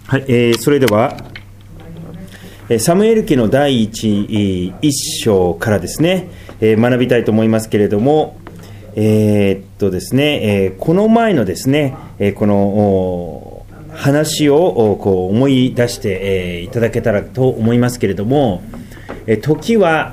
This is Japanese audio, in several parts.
はい、それではサムエル記の第一章からですね、学びたいと思いますけれども、ですね、この前のですね、この話をこう思い出して、いただけたらと思いますけれども、時は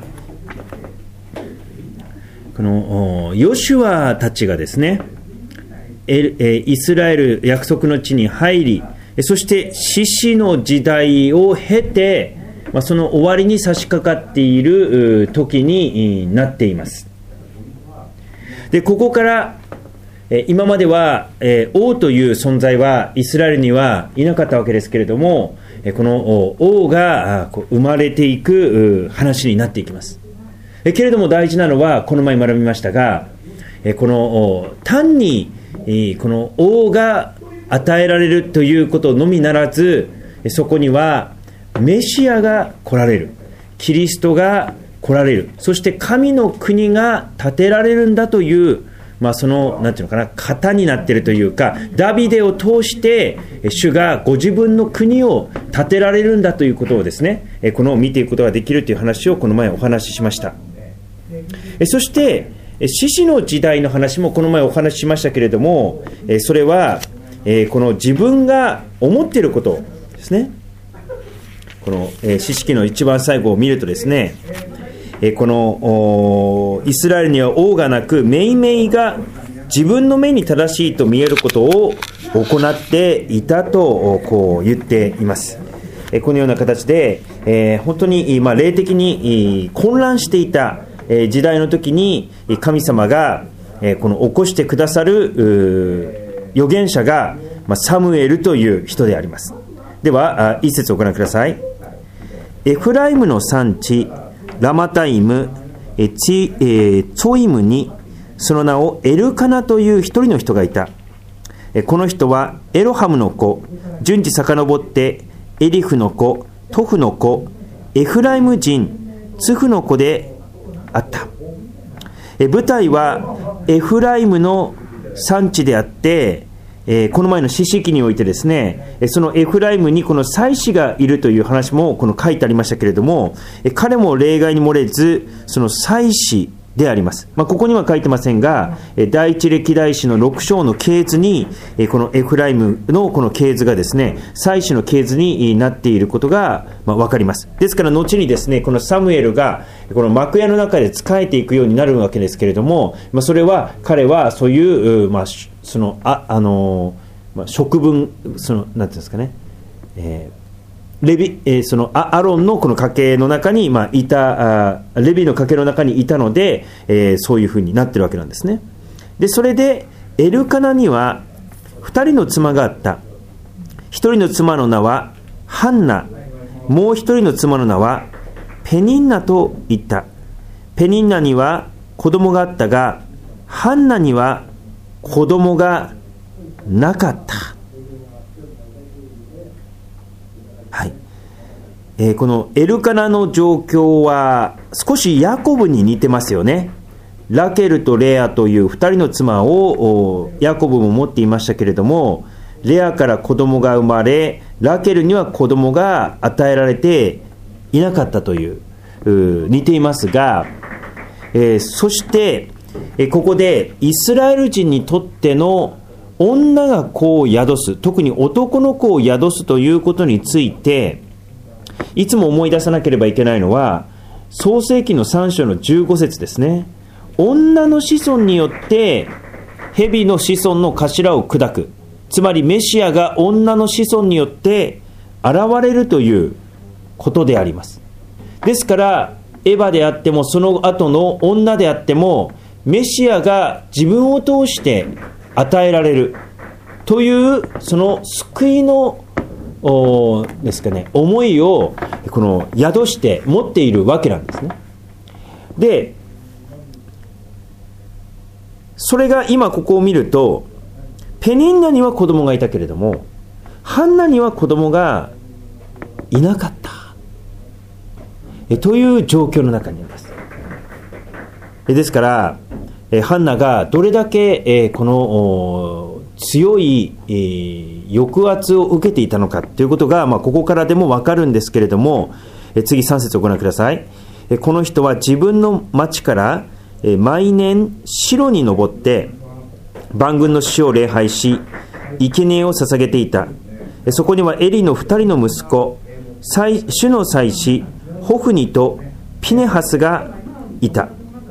このヨシュアたちがですね、イスラエル約束の地に入り、そして士師の時代を経て、その終わりに差し掛かっている時になっています。で、ここから今までは王という存在はイスラエルにはいなかったわけですけれども、この王が生まれていく話になっていきます。けれども大事なのは、この前学びましたが、この単にこの王が与えられるということのみならず、そこにはメシアが来られる、キリストが来られる、そして神の国が建てられるんだという、そのなんていうのかな、型になっているというか、ダビデを通して主がご自分の国を建てられるんだということをですね、この見ていくことができるという話をこの前お話ししました。そして士師の時代の話もこの前お話ししましたけれども、それはこの自分が思っていることですね。この士師記の一番最後を見るとですね、このイスラエルには王がなく、めいめいが自分の目に正しいと見えることを行っていたとこう言っています。このような形で、本当に霊的に混乱していた時代の時に、神様がこの起こしてくださる預言者がサムエルという人であります。では一節をご覧ください。エフライムの産地ラマタイムツォイムに、その名をエルカナという一人の人がいた。この人はエロハムの子、順次遡ってエリフの子、トフの子、エフライム人ツフの子であった。舞台はエフライムの産地であって、この前の士師記においてですね、そのエフライムにこの祭司がいるという話もこの書いてありましたけれども、彼も例外に漏れずその祭司であります。ここには書いてませんが、第一歴代史の6章の系図にこのエフライムのこの系図がですね、祭司の系図になっていることが分かります。ですから後にですね、このサムエルがこの幕屋の中で仕えていくようになるわけですけれども、それは彼はそういうその職分、そのなんていうんですかね、そのアロンのこの家系の中にいた、レビの家系の中にいたので、そういうふうになってるわけなんですね。でそれでエルカナには2人の妻があった。1人の妻の名はハンナ、もう1人の妻の名はペニンナと言った。ペニンナには子供があったが、ハンナには子供がなかった。はい。このエルカナの状況は少しヤコブに似てますよね。ラケルとレアという2人の妻をヤコブも持っていましたけれども、レアから子供が生まれ、ラケルには子供が与えられていなかったという、似ていますが、そしてここでイスラエル人にとっての女が子を宿す、特に男の子を宿すということについて、いつも思い出さなければいけないのは創世記の3章の15節ですね。女の子孫によって蛇の子孫の頭を砕く、つまりメシアが女の子孫によって現れるということであります。ですからエヴァであってもその後の女であっても、メシアが自分を通して与えられるというその救いのですかね、思いをこの宿して持っているわけなんですね。でそれが今ここを見ると、ペニンナには子供がいたけれどもハンナには子供がいなかったという状況の中にあります。ですからハンナがどれだけこの強い、抑圧を受けていたのかということが、ここからでも分かるんですけれども、次3節をご覧ください。この人は自分の町から毎年城に登って万軍の主を礼拝し、生贄を捧げていた。そこにはエリの2人の息子、主の祭司ホフニとピネハスがいた。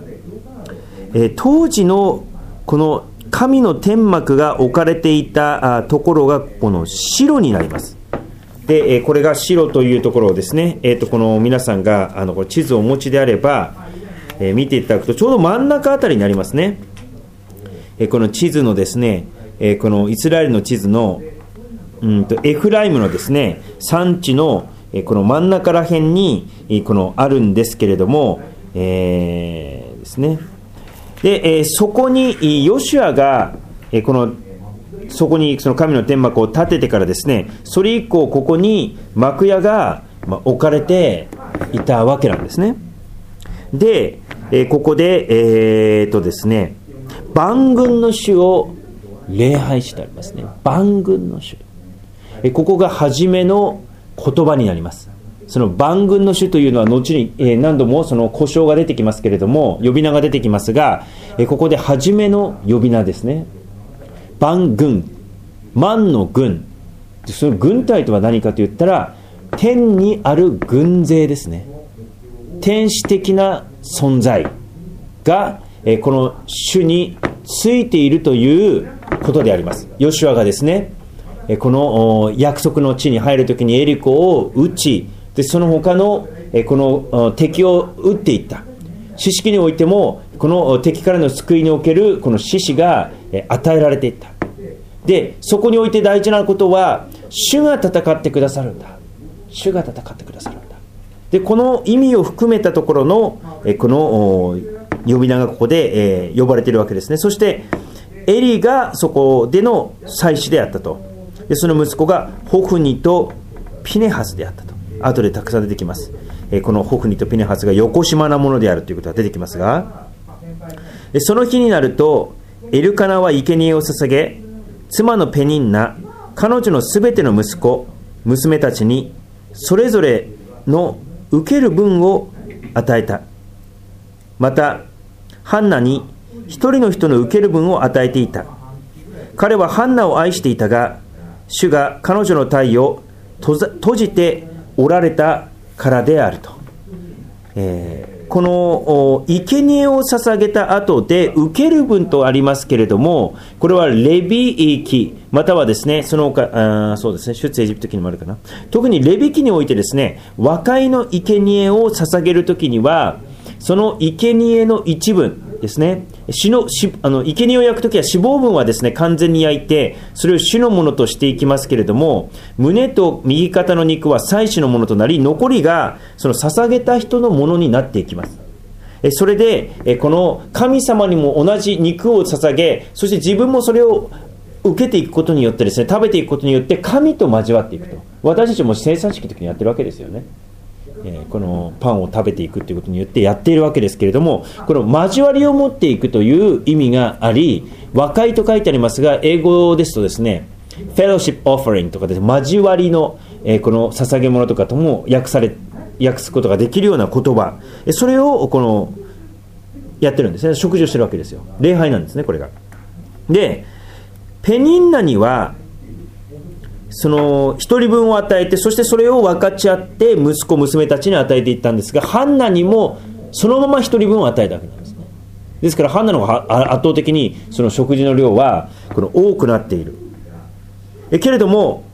当時のこの神の天幕が置かれていたところがこの城になります。で、これが城というところをですね、この皆さんがこれ地図をお持ちであれば、見ていただくとちょうど真ん中あたりになりますね。この地図のですね、このイスラエルの地図のエフライムのですね山地のこの真ん中ら辺にこのあるんですけれども、ですね。で、そこにヨシュアがそこにその神の天幕を建ててからですね、それ以降ここに幕屋が置かれていたわけなんですね。で、ここでですね、万軍の主を礼拝してありますね。万軍の主、ここが初めの言葉になります。その万軍の主というのは後に何度もその呼称が出てきますけれども、呼び名が出てきますが、ここで初めの呼び名ですね。万軍、万の軍、その軍隊とは何かといったら天にある軍勢ですね。天使的な存在がこの主についているということであります。ヨシュアがですね、この約束の地に入るときにエリコを撃ち、でその他のこの敵を撃っていった。知識においてもこの敵からの救いにおけるこの獅子が与えられていった。でそこにおいて大事なことは、主が戦ってくださるんだ、主が戦ってくださるんだ。でこの意味を含めたところのこの呼び名がここで呼ばれているわけですね。そしてエリがそこでの祭司であったと。でその息子がホフニとピネハスであったと。後でたくさん出てきます。このホフニとピネハスがよこしまなものであるということが出てきますが、その日になるとエルカナは生贄を捧げ、妻のペニンナ、彼女のすべての息子娘たちにそれぞれの受ける分を与えた。またハンナに一人の人の受ける分を与えていた。彼はハンナを愛していたが、主が彼女の体を閉じておられたからであると。この生贄を捧げた後で受ける分とありますけれども、これはレビ記またはですね、その他そうですね、出エジプト記にもあるかな。特にレビ記においてですね、和解の生贄を捧げるときにはその生贄の一部ですね、生贄を焼くときは脂肪分はですね完全に焼いて、それを主のものとしていきますけれども、胸と右肩の肉は祭司のものとなり、残りがその捧げた人のものになっていきます。それでこの神様にも同じ肉を捧げ、そして自分もそれを受けていくことによってですね、食べていくことによって神と交わっていくと。私たちも生産式の時にやってるわけですよね。このパンを食べていくということによってやっているわけですけれども、この交わりを持っていくという意味があり、和解と書いてありますが、英語ですとですね、fellowship offering とかです、交わりのこの捧げ物とかとも訳すことができるような言葉、それをこのやってるんですね。食事をしてるわけですよ。礼拝なんですね、これが。でペニンナにはその一人分を与えて、そしてそれを分かち合って息子娘たちに与えていったんですが、ハンナにもそのまま一人分を与えたわけなんですね。ですからハンナの方が圧倒的にその食事の量はこの多くなっている。けれども、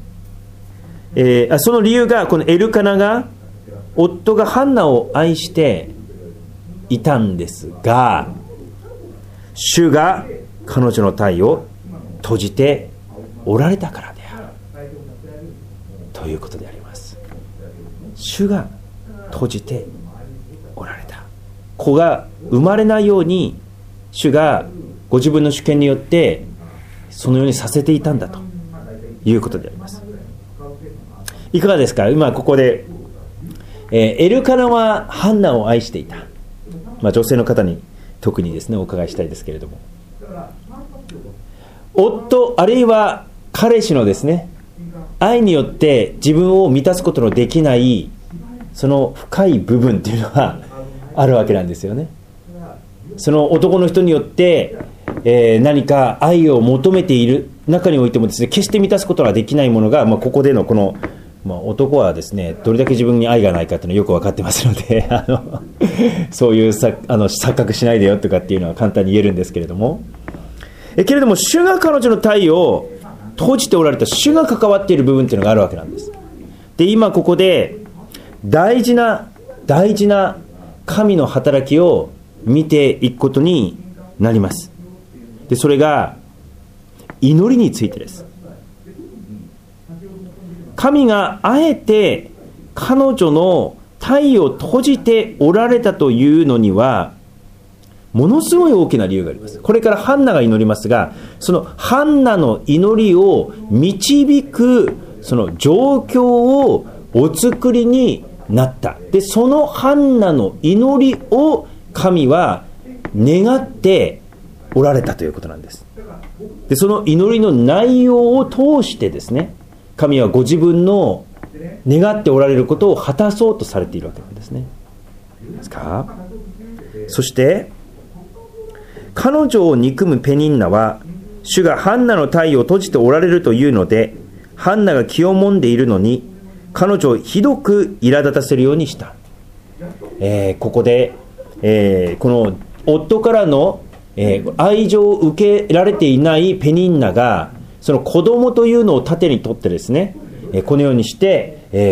その理由がこのエルカナが夫がハンナを愛していたんですが、主が彼女の体を閉じておられたからであるということであります。主が閉じておられた。子が生まれないように主がご自分の主権によってそのようにさせていたんだということであります。いかがですか。今ここでエルカナはハンナを愛していた、女性の方に特にですねお伺いしたいですけれども、 夫あるいは彼氏のですね、愛によって自分を満たすことのできないその深い部分っていうのはあるわけなんですよね。その男の人によって、何か愛を求めている中においてもですね、決して満たすことができないものが、ここでのこの、男はですね、どれだけ自分に愛がないかっていうのはよく分かってますのでそういう錯覚しないでよとかっていうのは簡単に言えるんですけれども、けれども主が彼女の体を閉じておられた、主が関わっている部分っていうのがあるわけなんです。で、今ここで大事な神の働きを見ていくことになります。で、それが祈りについてです。神があえて彼女の体を閉じておられたというのにはものすごい大きな理由があります。これからハンナが祈りますが、そのハンナの祈りを導くその状況をお作りになった。で、そのハンナの祈りを神は願っておられたということなんです。で、その祈りの内容を通してですね、神はご自分の願っておられることを果たそうとされているわけなんですね。ですか？そして彼女を憎むペニンナは、主がハンナの体を閉じておられるというので、ハンナが気をもんでいるのに彼女をひどく苛立たせるようにした。ここで、この夫からの、愛情を受けられていないペニンナがその子供というのを盾にとってですね、このようにして、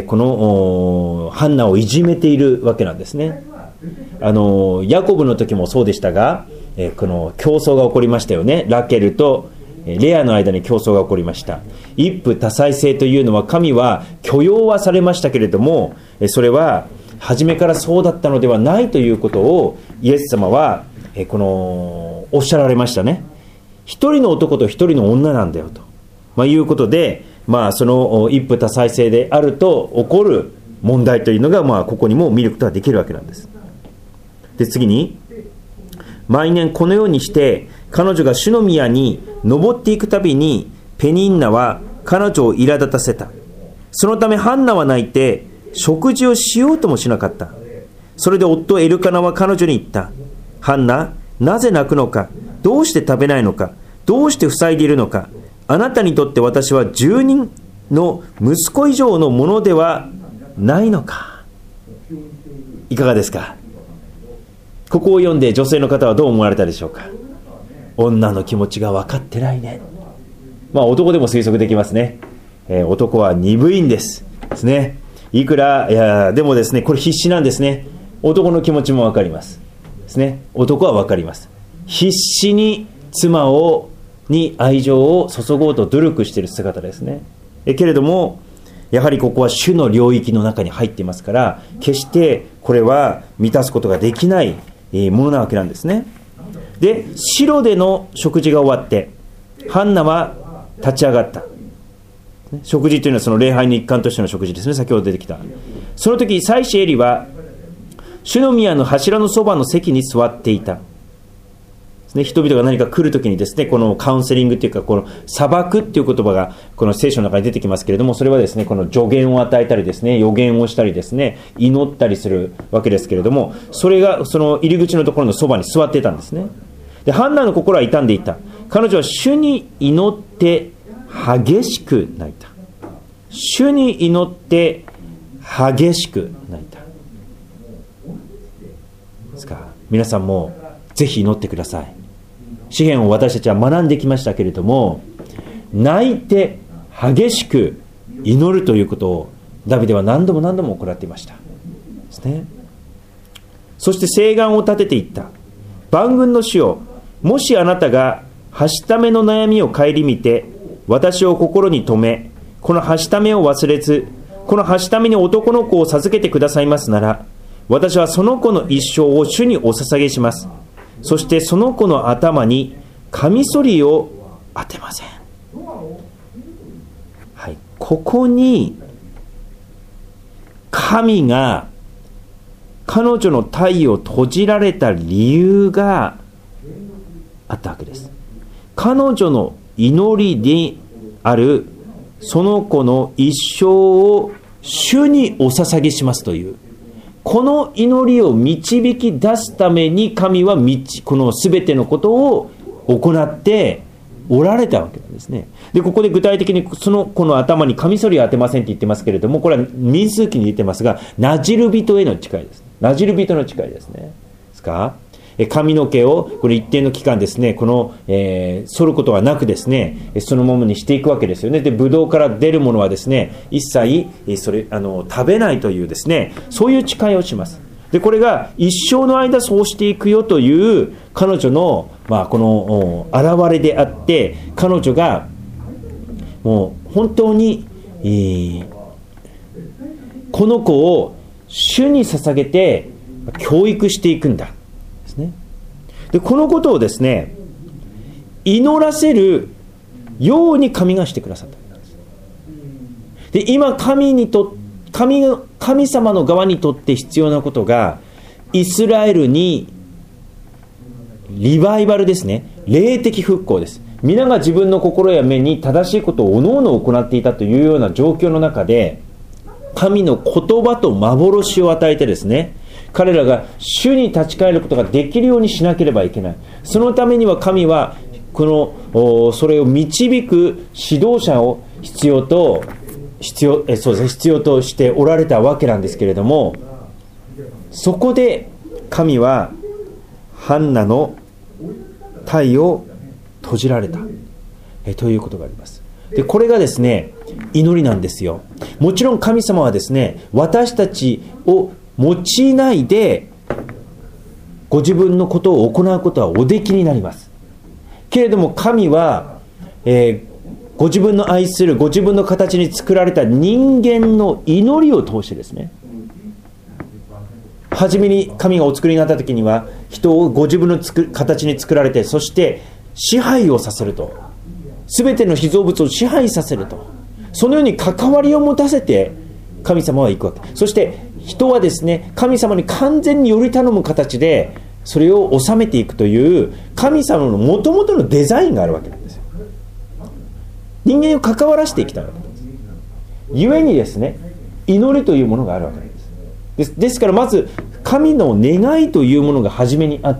このハンナをいじめているわけなんですね。ヤコブの時もそうでしたが、この競争が起こりましたよね。ラケルとレアの間に競争が起こりました。一夫多妻制というのは神は許容はされましたけれども、それは初めからそうだったのではないということをイエス様はおっしゃられましたね。一人の男と一人の女なんだよと、いうことで、その一夫多妻制であると起こる問題というのが、ここにも見ることができるわけなんです。で、次に毎年このようにして彼女が主の宮に登っていくたびにペニンナは彼女を苛立たせた。そのためハンナは泣いて食事をしようともしなかった。それで夫エルカナは彼女に言った。ハンナ、なぜ泣くのか、どうして食べないのか、どうして塞いでいるのか。あなたにとって私は10人の息子以上のものではないのか。いかがですか？ここを読んで女性の方はどう思われたでしょうか？女の気持ちが分かってないね。男でも推測できますね。男は鈍いんですね。いくらでもですね、これ必死なんですね。男の気持ちも分かりますですね。男は分かります。必死に妻に愛情を注ごうと努力している姿ですね。けれどもやはりここは主の領域の中に入っていますから、決してこれは満たすことができないものなわけなんですね。で、シロでの食事が終わってハンナは立ち上がった。食事というのはその礼拝の一環としての食事ですね。先ほど出てきた。その時祭司エリは主の宮の柱のそばの席に座っていた。人々が何か来るときにですね、このカウンセリングというか、この裁くっていう言葉がこの聖書の中に出てきますけれども、それはですね、この助言を与えたりですね、予言をしたりですね、祈ったりするわけですけれども、それがその入り口のところのそばに座っていたんですね。で、ハンナの心は痛んでいた。彼女は主に祈って激しく泣いた。主に祈って激しく泣いた。ですか。皆さんもぜひ祈ってください。詩篇を私たちは学んできましたけれども、泣いて激しく祈るということをダビデは何度も行っていましたですね。そして誓願を立てていった。万軍の主よ、もしあなたがはしための悩みを顧みて私を心に留め、このはしためを忘れず、このはしために男の子を授けてくださいますなら、私はその子の一生を主にお捧げします。そしてその子の頭にカミソリを当てません。はい、ここに神が彼女の体を閉じられた理由があったわけです。彼女の祈りであるその子の一生を主にお捧げしますという、この祈りを導き出すために神はこの全てのことを行っておられたわけなんですね。でここで具体的にその子の頭にカミソリを当てませんって言ってますけれども、これは民数記に言ってますが、なじる人への誓いです。なじる人の誓いですね。ですか、髪の毛をこれ一定の期間ですね、この、剃ることはなくですね、そのままにしていくわけですよね。でブドウから出るものはですね、一切食べないというですね、そういう誓いをします。でこれが一生の間そうしていくよという彼女の、この現れであって、彼女がもう本当に、この子を主に捧げて教育していくんだですね。でこのことをですね、祈らせるように神がしてくださったんです。で今神様の側にとって必要なことが、イスラエルにリバイバルですね、霊的復興です。皆が自分の心や目に正しいことをおのおの行っていたというような状況の中で、神の言葉と幻を与えてですね、彼らが主に立ち返ることができるようにしなければいけない。そのためには神はそれを導く指導者を必要としておられたわけなんですけれども、そこで神はハンナの体を閉じられたということがあります。でこれがですね、祈りなんですよ。もちろん神様はですね、私たちを用いないでご自分のことを行うことはおできになりますけれども、神は、ご自分の愛するご自分の形に作られた人間の祈りを通してですね、初めに神がお作りになった時には人をご自分の形に作られて、そして支配をさせると、全ての被造物を支配させると、そのように関わりを持たせて神様は行くわけ。そして人はですね、神様に完全により頼む形でそれを収めていくという神様のもともとのデザインがあるわけなんですよ。人間を関わらせていきたいわけです。ゆえにですね、祈りというものがあるわけなんです。ですからまず神の願いというものが初めにあって、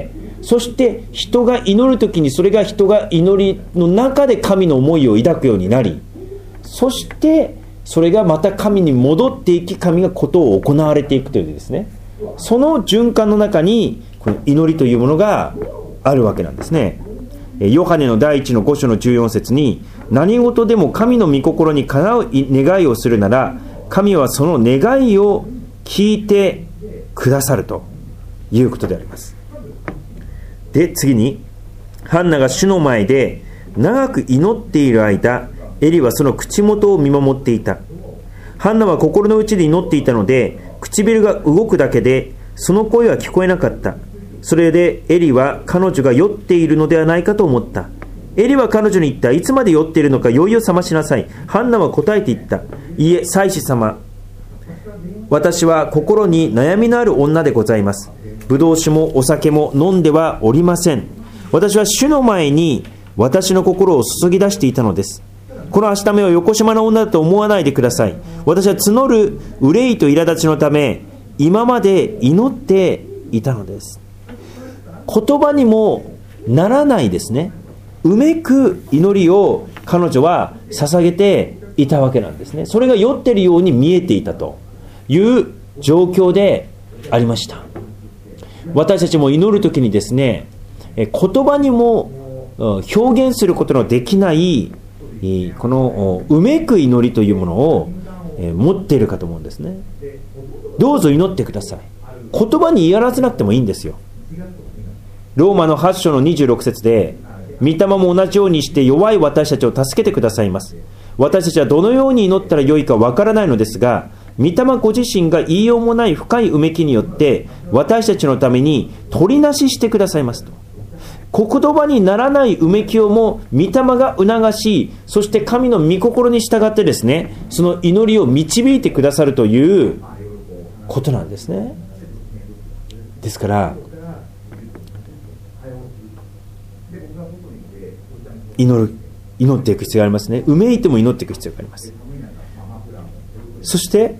そして人が祈るときにそれが人が祈りの中で神の思いを抱くようになり、そしてそれがまた神に戻っていき、神がことを行われていくというですね、その循環の中にこの祈りというものがあるわけなんですね。ヨハネの第1の5章の14節に、何事でも神の御心にかなう願いをするなら、神はその願いを聞いてくださるということであります。で次に、ハンナが主の前で長く祈っている間、エリはその口元を見守っていた。ハンナは心の内で祈っていたので、唇が動くだけでその声は聞こえなかった。それでエリは彼女が酔っているのではないかと思った。エリは彼女に言った。いつまで酔っているのか、酔いを覚ましなさい。ハンナは答えて言った。いいえ、祭司様、私は心に悩みのある女でございます。ぶどう酒もお酒も飲んではおりません。私は主の前に私の心を注ぎ出していたのです。この明日目をよこしまな女だと思わないでください。私は募る憂いと苛立ちのため今まで祈っていたのです。言葉にもならないですね、うめく祈りを彼女は捧げていたわけなんですね。それが酔っているように見えていたという状況でありました。私たちも祈るときにですね、言葉にも表現することのできないこのうめく祈りというものを持っているかと思うんですね。どうぞ祈ってください。言葉にやらせなくてもいいんですよ。ローマの8章の26節で、御霊も同じようにして弱い私たちを助けてくださいます。私たちはどのように祈ったらよいかわからないのですが、御霊ご自身が言いようもない深いうめきによって私たちのために取りなししてくださいますと。言葉にならないうめきをも御霊が促し、そして神の御心に従ってですね、その祈りを導いてくださるということなんですね。ですから祈る祈っていく必要がありますね。うめいても祈っていく必要があります。そして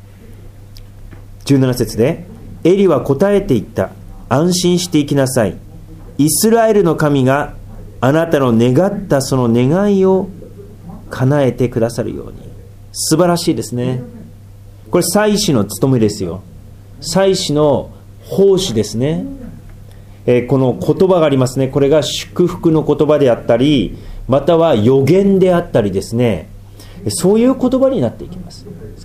17節で、エリは答えていった。安心していきなさい。イスラエルの神があなたの願ったその願いを叶えてくださるように。素晴らしいですね。これ祭司の務めですよ。祭司の奉仕ですね。この言葉がありますね。これが祝福の言葉であったり、または予言であったりですね、そういう言葉になっていきます。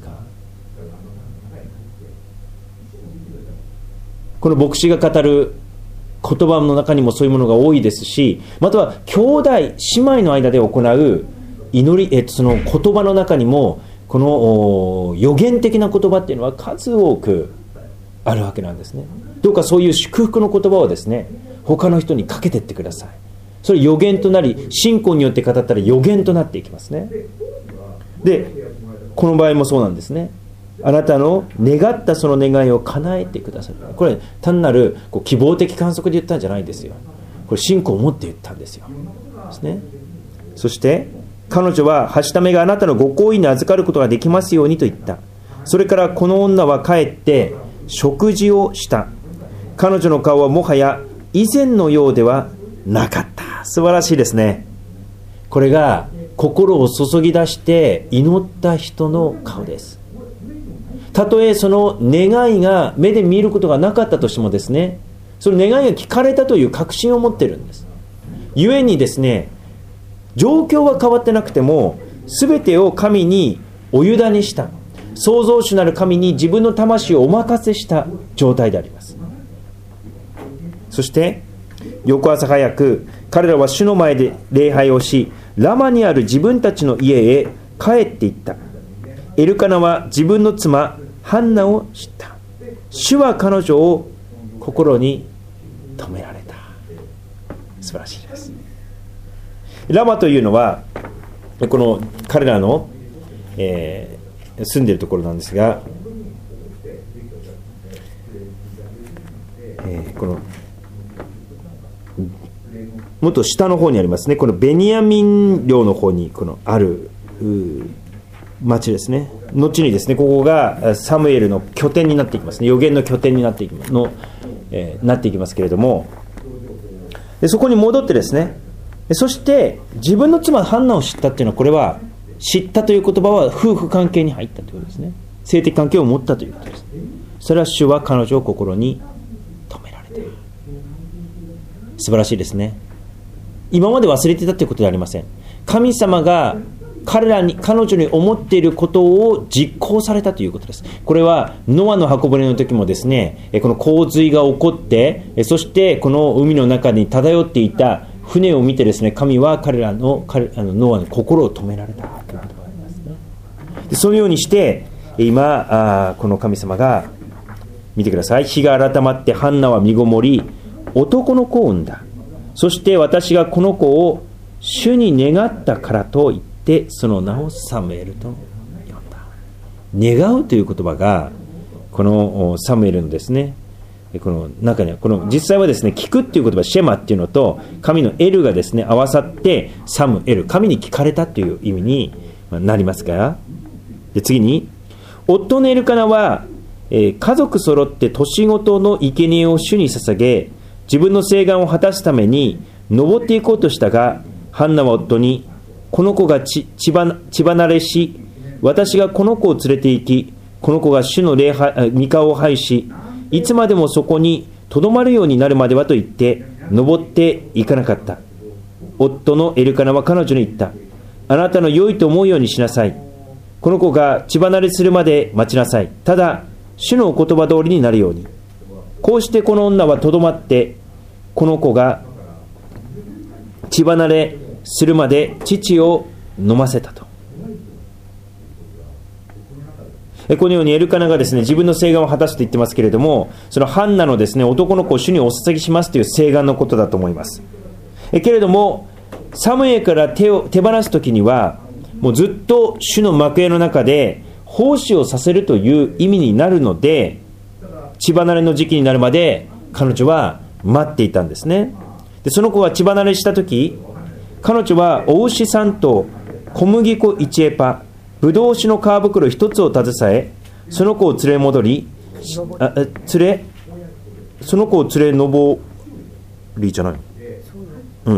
この牧師が語る言葉の中にもそういうものが多いですし、または兄弟姉妹の間で行う祈り、その言葉の中にもこの予言的な言葉っていうのは数多くあるわけなんですね。どうかそういう祝福の言葉をですね、他の人にかけていってください。それ予言となり、信仰によって語ったら予言となっていきますね。で、この場合もそうなんですね。あなたの願ったその願いを叶えてくださる。これ単なる希望的観測で言ったんじゃないんですよ。これ信仰を持って言ったんですよ。ですね。そして彼女は、はしためがあなたのご厚意に預かることができますようにと言った。それからこの女は帰って食事をした。彼女の顔はもはや以前のようではなかった。素晴らしいですね。これが心を注ぎ出して祈った人の顔です。たとえその願いが目で見ることがなかったとしてもですね、その願いが聞かれたという確信を持っているんです。ゆえにですね、状況は変わってなくても全てを神にお委ねした、創造主なる神に自分の魂をお任せした状態であります。そして翌朝早く彼らは主の前で礼拝をし、ラマにある自分たちの家へ帰っていった。エルカナは自分の妻ハンナを知った。主は彼女を心に留められた。素晴らしいです。ラマというのはこの彼らの、住んでいるところなんですが、このもっと下の方にありますね。このベニヤミン領の方にこのある町ですね。後にですね、ここがサムエルの拠点になっていきますね。預言の拠点になっていきますけれども、でそこに戻ってですね、そして自分の妻ハンナを知ったっていうのは、これは知ったという言葉は夫婦関係に入ったということですね。性的関係を持ったということです。それは主は彼女を心に留められた。素晴らしいですね。今まで忘れていたということではありません。神様が彼女に思っていることを実行されたということです。これはノアの箱舟の時もですね、この洪水が起こって、そしてこの海の中に漂っていた船を見てですね、神はノアの心を止められたということがありますね。でそのようにして今この神様が、見てください。日が改まってハンナは身ごもり男の子を産んだ。そして私がこの子を主に願ったからと言ってその名をサムエルと呼んだ。願うという言葉がこのサムエルのですね、この中にはこの実際はですね、聞くっていう言葉シェマっていうのと神のエルがですね合わさってサムエル、神に聞かれたという意味になりますから。で次に、夫のエルカナは家族揃って年ごとの生贄を主に捧げ、自分の誓願を果たすために登っていこうとしたが、ハンナは夫に、この子が血離れし、私がこの子を連れて行き、この子が主の御顔を拝し、いつまでもそこにとどまるようになるまではと言って登っていかなかった。夫のエルカナは彼女に言った。あなたの良いと思うようにしなさい。この子が血離れするまで待ちなさい。ただ主のお言葉通りになるように。こうしてこの女はとどまって、この子が血離れするまで乳を飲ませたと。このようにエルカナがですね、自分の誓願を果たすと言ってますけれども、そのハンナのですね、男の子を主にお捧げしますという誓願のことだと思います。けれどもサムエルから手放すときには、もうずっと主の幕屋の中で奉仕をさせるという意味になるので、血離れの時期になるまで彼女は待っていたんですね。でその子が血離れしたとき、 彼女はお牛3頭、小麦粉1エパ、ぶどう酒の皮袋1つを携え、その子を連れ戻り、その子を連れ上りじゃない、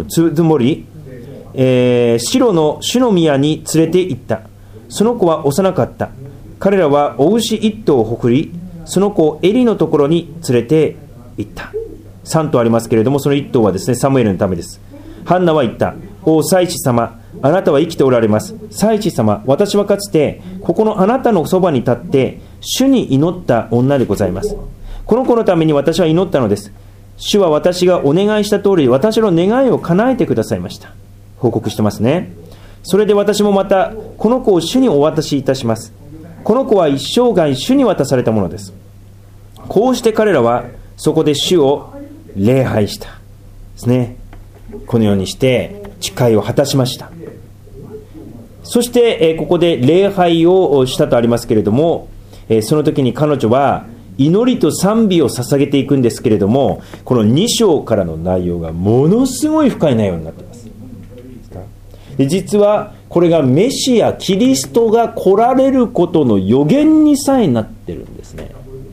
つもり、白の主の宮に連れて行った。その子は幼かった。彼らはお牛1頭を誇り、その子をエリのところに連れて行った。3頭ありますけれども、その1頭はですね、サムエルのためです。ハンナは言った。お祭司様、あなたは生きておられます。祭司様、私はかつてここのあなたのそばに立って主に祈った女でございます。この子のために私は祈ったのです。主は私がお願いした通り、私の願いを叶えてくださいました。報告してますね。それで私もまたこの子を主にお渡しいたします。この子は一生涯主に渡されたものです。こうして彼らはそこで主を礼拝したですね。このようにして誓いを果たしました。そして、ここで礼拝をしたとありますけれども、その時に彼女は祈りと賛美を捧げていくんですけれども、この2章からの内容がものすごい深い内容になっています。で、実はこれがメシアキリストが来られることの予言にさえなってるんですね。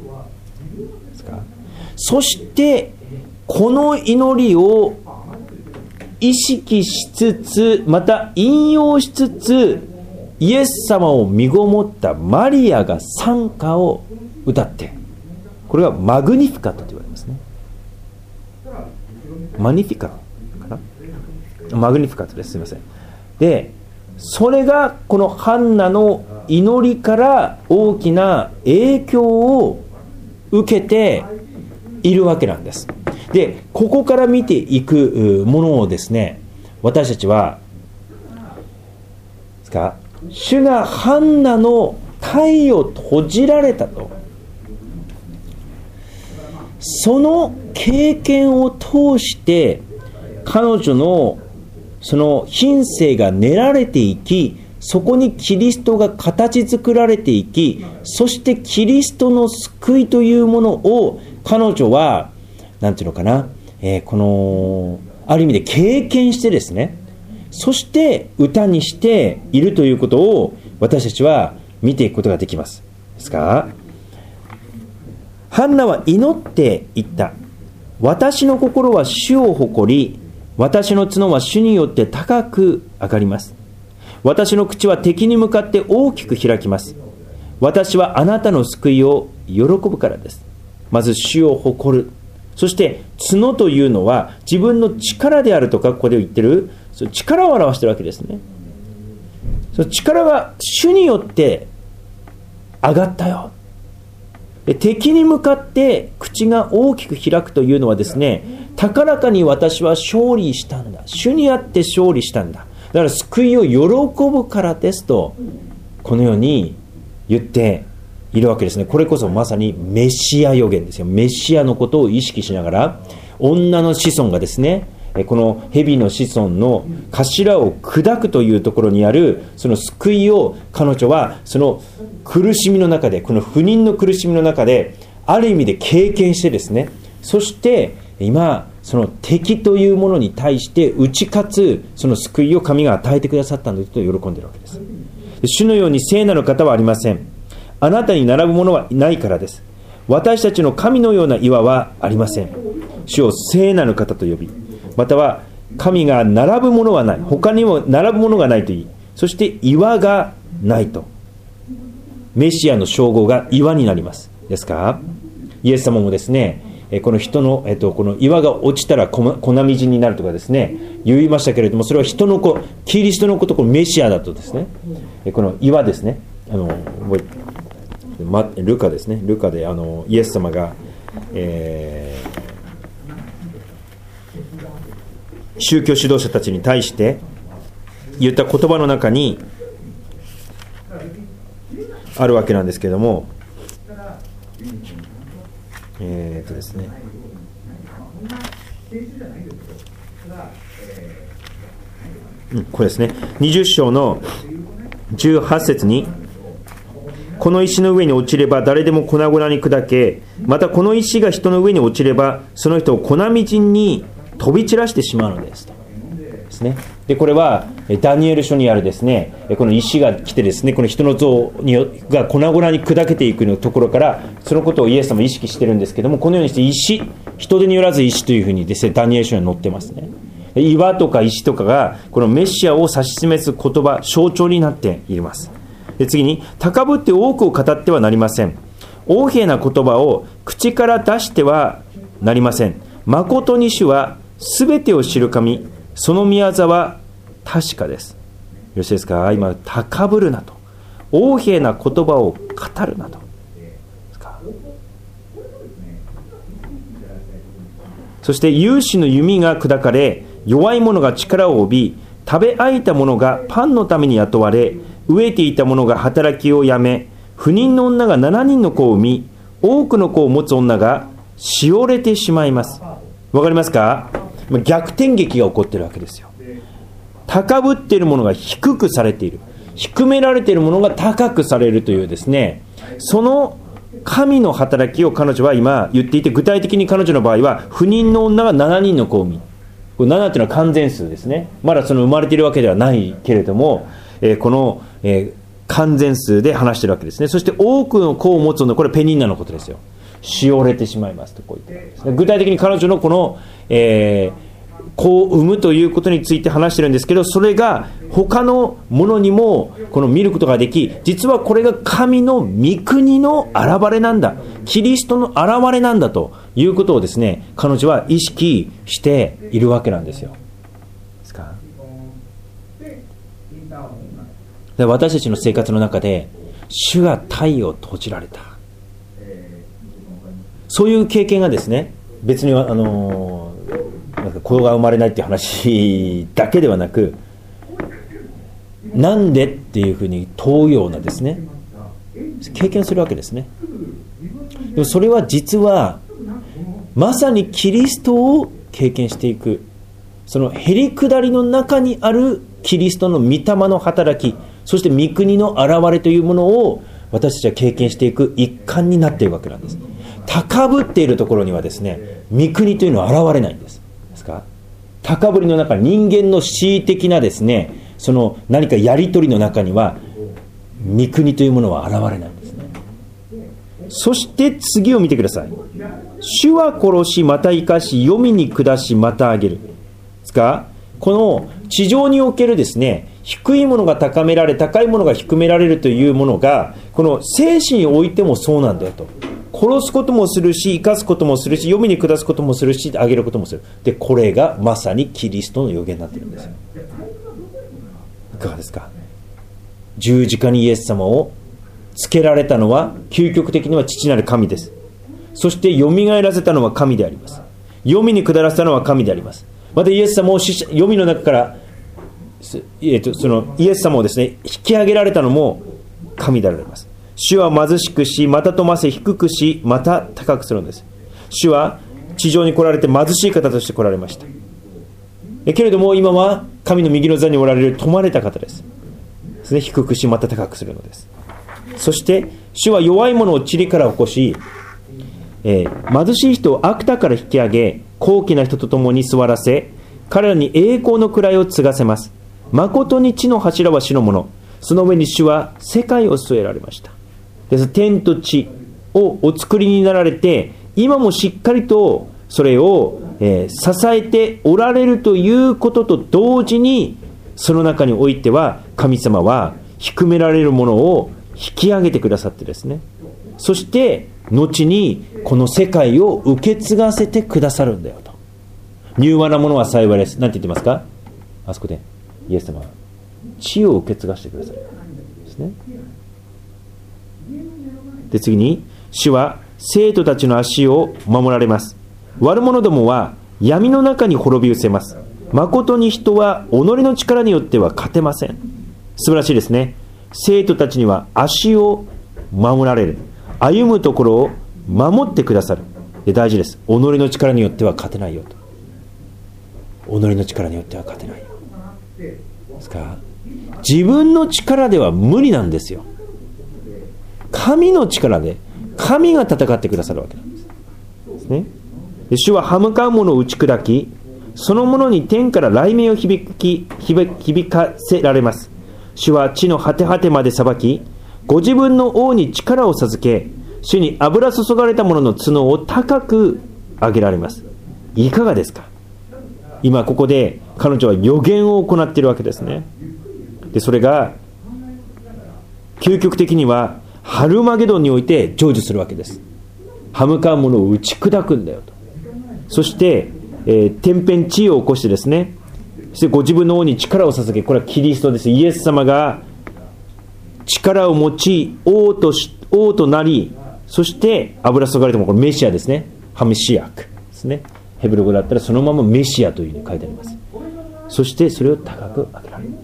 そしてこの祈りを意識しつつ、また引用しつつ、イエス様を身ごもったマリアが賛歌を歌って、これはマグニフィカトと言われますね。マニフィカトかな、マグニフィカトです。すみません。で、それがこのハンナの祈りから大きな影響を受けているわけなんです。で、ここから見ていくものをですね、私たちは主がハンナの体を閉じられたと、その経験を通して彼女のその品性が練られていき、そこにキリストが形作られていき、そしてキリストの救いというものを彼女はなんていうのかな、このある意味で経験してですね、そして歌にしているということを私たちは見ていくことができます。ですか、ハンナは祈っていった。私の心は主を誇り、私の角は主によって高く上がります。私の口は敵に向かって大きく開きます。私はあなたの救いを喜ぶからです。まず主を誇る。そして角というのは自分の力であるとか、ここで言ってるその力を表しているわけですね。その力が主によって上がったよ。で、敵に向かって口が大きく開くというのはですね、高らかに私は勝利したんだ、主にあって勝利したんだ、だから救いを喜ぶからですと、このように言っているわけですね。これこそまさにメシア予言ですよ。メシアのことを意識しながら、女の子孫がですね、この蛇の子孫の頭を砕くというところにあるその救いを、彼女はその苦しみの中で、この不妊の苦しみの中である意味で経験してですね、そして今その敵というものに対して打ち勝つその救いを神が与えてくださったんだと喜んでいるわけです。主のように聖なる方はありません。あなたに並ぶものはないからです。私たちの神のような岩はありません。主を聖なる方と呼び、または神が並ぶものはない、他にも並ぶものがないと言い、そして岩がないと、メシアの称号が岩になります。ですからイエス様もですね、この人の、この岩が落ちたら粉みじんになるとかですね言いましたけれども、それは人の子、キリストの子とこのメシアだとですね、この岩ですね、ルカですね、ルカでイエス様が、宗教指導者たちに対して言った言葉の中にあるわけなんですけれども、ですね、これですね、20章の18節に、この石の上に落ちれば誰でも粉々に砕け、またこの石が人の上に落ちればその人を粉みじんに飛び散らしてしまうのですとですですね。でこれはダニエル書にあるですね、この石が来てですね、この人の像が粉々に砕けていくところからそのことをイエス様は意識してるんですけども、このようにして石、人手によらず石というふうにですね、ダニエル書に載ってますね。岩とか石とかがこのメシアを指し示す言葉、象徴になっています。で次に、高ぶって多くを語ってはなりません。横柄な言葉を口から出してはなりません。誠に主はすべてを知る神、その御業は確かです。よろしいですか。今、高ぶるなと、横柄な言葉を語るなと。そして勇士の弓が砕かれ、弱い者が力を帯び、食べ飽いた者がパンのために雇われ、飢えていた者が働きをやめ、不妊の女が7人の子を産み、多くの子を持つ女がしおれてしまいます。わかりますか。逆転劇が起こっているわけですよ。高ぶっているものが低くされている、低められているものが高くされるというですね、その神の働きを彼女は今言っていて、具体的に彼女の場合は不妊の女が7人の子を産み、これ7というのは完全数ですね。まだその生まれているわけではないけれども、この、完全数で話しているわけですね。そして多くの子を持つ女、これペニンナのことですよ。しおれてしまいますとこう言ってですね。具体的に彼女のこの、子を産むということについて話してるんですけど、それが他のものにもこの見ることができ、実はこれが神の御国の現れなんだ、キリストの現れなんだということをですね、彼女は意識しているわけなんですよ。ですか。で私たちの生活の中で主が太陽と閉じられた、そういう経験がですね、別になんか子が生まれないっていう話だけではなく、なんでっていうふうに問うようなですね、経験するわけですね。でもそれは実はまさにキリストを経験していく、そのへりくだりの中にあるキリストの御霊の働き、そして御国の現れというものを私たちは経験していく一環になっているわけなんです。高ぶっているところにはですね、御国というのは現れないんです。高ぶりの中、人間の恣意的なですね、その何かやり取りの中には御国というものは現れないんですね。そして次を見てください。主は殺しまた生かし、黄泉に下しまた上げるですか。この地上におけるですね、低いものが高められ、高いものが低められるというものが、この生死においてもそうなんだよと。殺すこともするし、生かすこともするし、黄泉に下すこともするし、上げることもする。でこれがまさにキリストの予言になっているんですよ。いかがですか。十字架にイエス様をつけられたのは究極的には父なる神です。そしてよみがえらせたのは神であります。黄泉に下らせたのは神であります。またイエス様を黄泉の中からそのイエス様をですね、引き上げられたのも神であります。主は貧しくし、また富ませ、低くし、また高くするんです。主は地上に来られて貧しい方として来られました。けれども今は神の右の座におられる富まれた方です。低くし、また高くするのです。そして主は弱い者を塵から起こし、貧しい人を悪田から引き上げ、高貴な人と共に座らせ、彼らに栄光の位を継がせます。誠に地の柱は主のもの、その上に主は世界を据えられました。天と地をお作りになられて、今もしっかりとそれを、支えておられるということと同時に、その中においては神様は低められるものを引き上げてくださってですね、そして後にこの世界を受け継がせてくださるんだよと。柔和なものは幸いです。何て言ってますか。あそこでイエス様は地を受け継がせてくださるですね。で次に、主は生徒たちの足を守られます。悪者どもは闇の中に滅び失せます。誠に人は己の力によっては勝てません。素晴らしいですね。生徒たちには足を守られる、歩むところを守ってくださる。で大事です。己の力によっては勝てないよと。己の力によっては勝てないよですか。自分の力では無理なんですよ。神の力で、神が戦ってくださるわけなんですね。で主は歯向かう者を打ち砕き、 そのものに天から雷鳴を響かせられます。主は地の果て果てまで裁き、ご自分の王に力を授け、主に油注がれたものの角を高く上げられます。いかがですか。今ここで彼女は予言を行っているわけですね。でそれが究極的にはハルマゲドンにおいて成就するわけです。歯向かう者を打ち砕くんだよと。そして、天変地異を起こしてですね、そしてご自分の王に力を捧げ、これはキリストです。イエス様が力を持ち王となり、そして油注がれたもの、これメシアですね。ハメシアクですね。ヘブル語だったらそのままメシアというふうに書いてあります。そしてそれを高く上げられるんだ。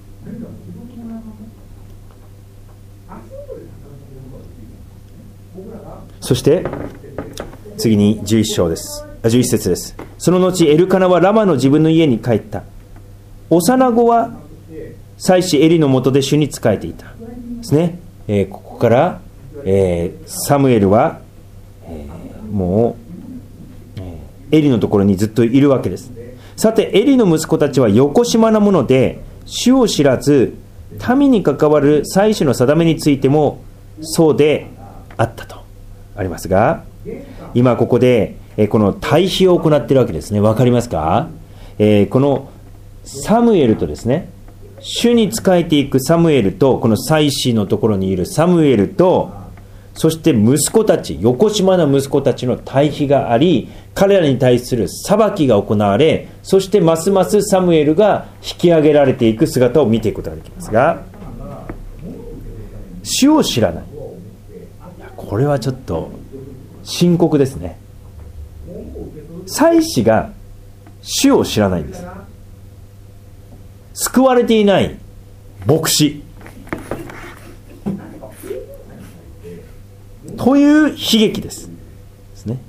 そして次に11節です。その後エルカナはラマの自分の家に帰った。幼子は妻子エリの下で主に仕えていたですね。ここから、サムエルは、もう、エリのところにずっといるわけです。さてエリの息子たちはよこしまなもので、主を知らず、民に関わる祭司の定めについてもそうであったとありますが、今ここでこの対比を行っているわけですね。わかりますか。このサムエルとですね、主に仕えていくサムエルと、この祭司のところにいるサムエルと、そして息子たち、よこしまな息子たちの対比があり、彼らに対する裁きが行われ、そしてますますサムエルが引き上げられていく姿を見ていくことができますが、主を知らない、これはちょっと深刻ですね。祭司が主を知らないんです。救われていない牧師という悲劇ですね。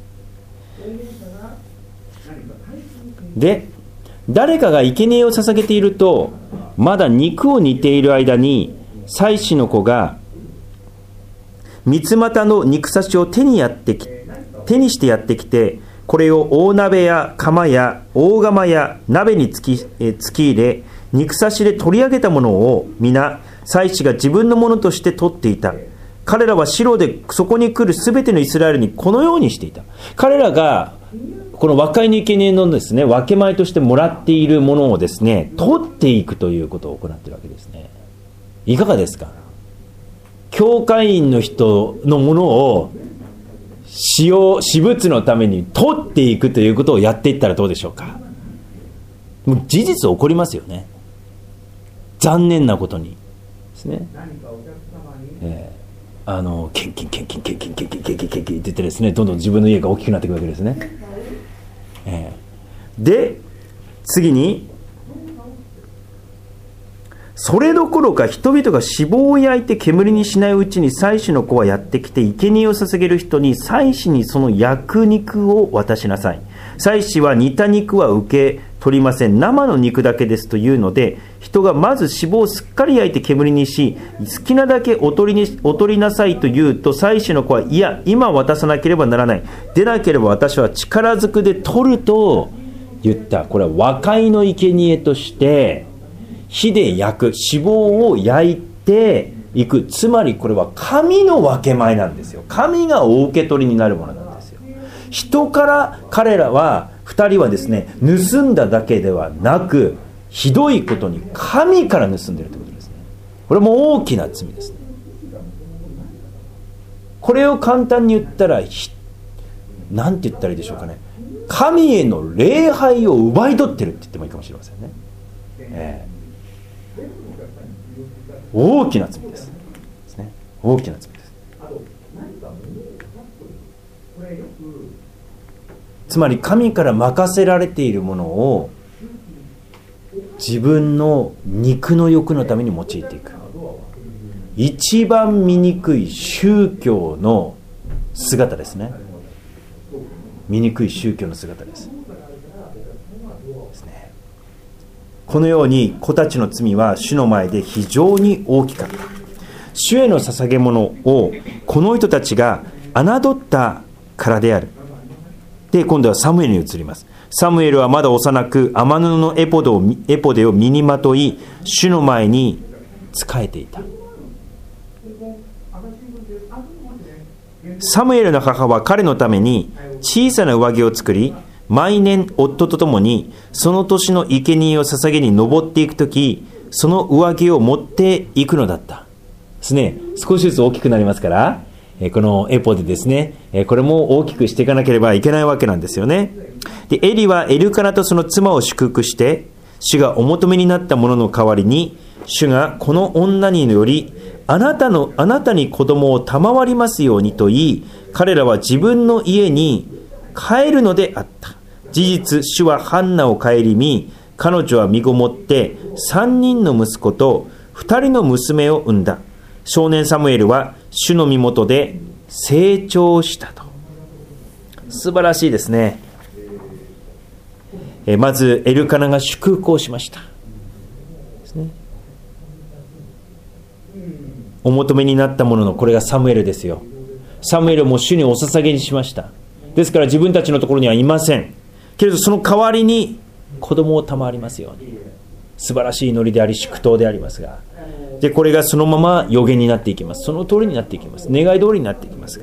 で、誰かが生贄を捧げていると、まだ肉を煮ている間に祭司の子が三つ股の肉刺しを手にしてやってきて、これを大鍋や釜や大釜や鍋に突き入れ、肉刺しで取り上げたものを皆祭司が自分のものとして取っていた。彼らはシロでそこに来るすべてのイスラエルにこのようにしていた。彼らがこの和解の生贄のですね、分け前としてもらっているものをですね、取っていくということを行っているわけですね。いかがですか。教会員の人のものを私物のために取っていくということをやっていったらどうでしょうか。もう事実起こりますよね。残念なことにですね。献金って言ってですね、どんどん自分の家が大きくなっていくわけですね。で、次に、それどころか人々が脂肪を焼いて煙にしないうちに祭司の子はやってきて、生贄を捧げる人に祭司にその焼く肉を渡しなさい。祭司は煮た肉は受け取りません。生の肉だけですというので、人がまず脂肪をすっかり焼いて煙にし、好きなだけお取りなさいと言うと、祭司の子は、いや、今渡さなければならない。でなければ私は力ずくで取ると言った。これは和解の生贄として火で焼く、脂肪を焼いていく。つまりこれは神の分け前なんですよ。神がお受け取りになるものなんですよ。人から彼らは2人はですね、盗んだだけではなく、ひどいことに神から盗んでいるということですね。これも大きな罪ですね。これを簡単に言ったら、なんて言ったらいいでしょうかね。神への礼拝を奪い取ってるって言ってもいいかもしれませんね。大きな罪ですね。大きな罪です。つまり神から任せられているものを自分の肉の欲のために用いていく。一番醜い宗教の姿ですね。醜い宗教の姿です。このように子たちの罪は主の前で非常に大きかった。主への捧げ物をこの人たちが侮ったからである。で、今度はサムエルに移ります。 サムエルはまだ幼く、天布のエポデを身にまとい、主の前に仕えていた。サムエルの母は彼のために小さな上着を作り、毎年夫と共にその年の生贄を捧げに登っていくとき、その上着を持っていくのだったですね。少しずつ大きくなりますから、このエポでですね、これも大きくしていかなければいけないわけなんですよね。で、エリはエルカナとその妻を祝福して、主がお求めになったものの代わりに、主がこの女によりあなたに子供を賜りますようにと言い、彼らは自分の家に帰るのであった。事実、主はハンナを顧み、彼女は身ごもって3人の息子と2人の娘を産んだ。少年サムエルは主の身元で成長したと。素晴らしいですね。まずエルカナが祝福をしましたですね。お求めになったものの、これがサムエルですよ。サムエルも主にお捧げにしました。ですから自分たちのところにはいませんけれど、その代わりに子供を賜りますように。素晴らしい祈りであり祝祷でありますが、でこれがそのまま予言になっていきます。その通りになっていきます。願い通りになっていきますが、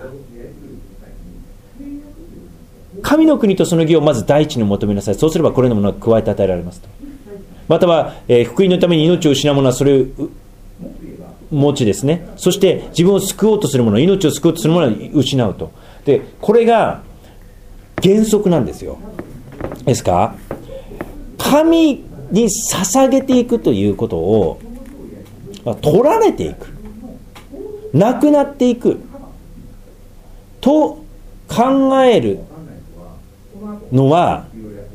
神の国とその義をまず第一に求めなさい。そうすればこれらのものが加えて与えられますと。または、福音のために命を失う者はそれを持ちですね。そして自分を救おうとする者、命を救おうとする者は失うと。でこれが原則なんですよ。ですか、神に捧げていくということを取られていく、なくなっていくと考えるのは、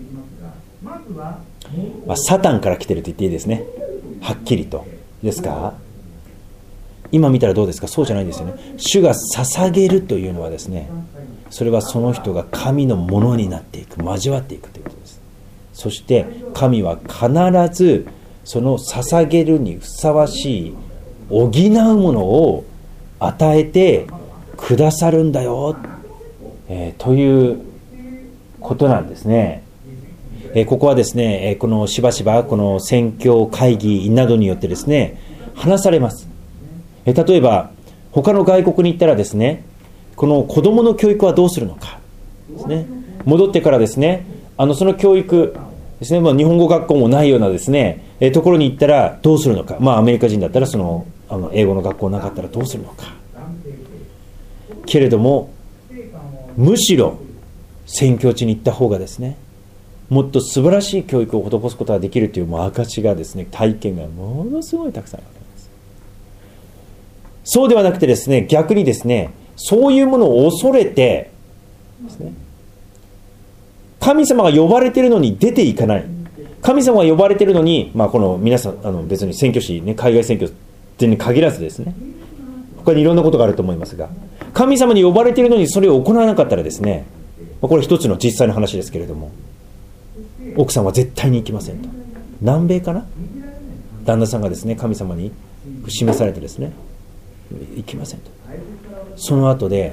サタンから来てると言っていいですね。はっきりと。ですか、今見たらどうですか。そうじゃないんですよね。主が捧げるというのはですね、それはその人が神のものになっていく、交わっていくということです。そして神は必ずその捧げるにふさわしい補うものを与えてくださるんだよ、ということなんですね。ここはですね、このしばしばこの宣教会議などによってですね話されます。例えば他の外国に行ったらですね、この子どもの教育はどうするのかですね、戻ってからですね、その教育ですね、日本語学校もないようなですね、ところに行ったらどうするのか、アメリカ人だったら英語の学校なかったらどうするのか。けれどもむしろ宣教地に行った方がですね、もっと素晴らしい教育を施すことができるという証がですね、体験がものすごいたくさんあるわけです。そうではなくてですね、逆にですね、そういうものを恐れてですね、神様が呼ばれているのに出ていかない、神様が呼ばれているのに、この皆さん別に宣教師、ね、海外宣教ってに限らずですね、他にいろんなことがあると思いますが、神様に呼ばれているのにそれを行わなかったらですね、これ一つの実際の話ですけれども、奥さんは絶対に行きませんと。南米かな、旦那さんがですね神様に示されてですね、行きませんと。その後で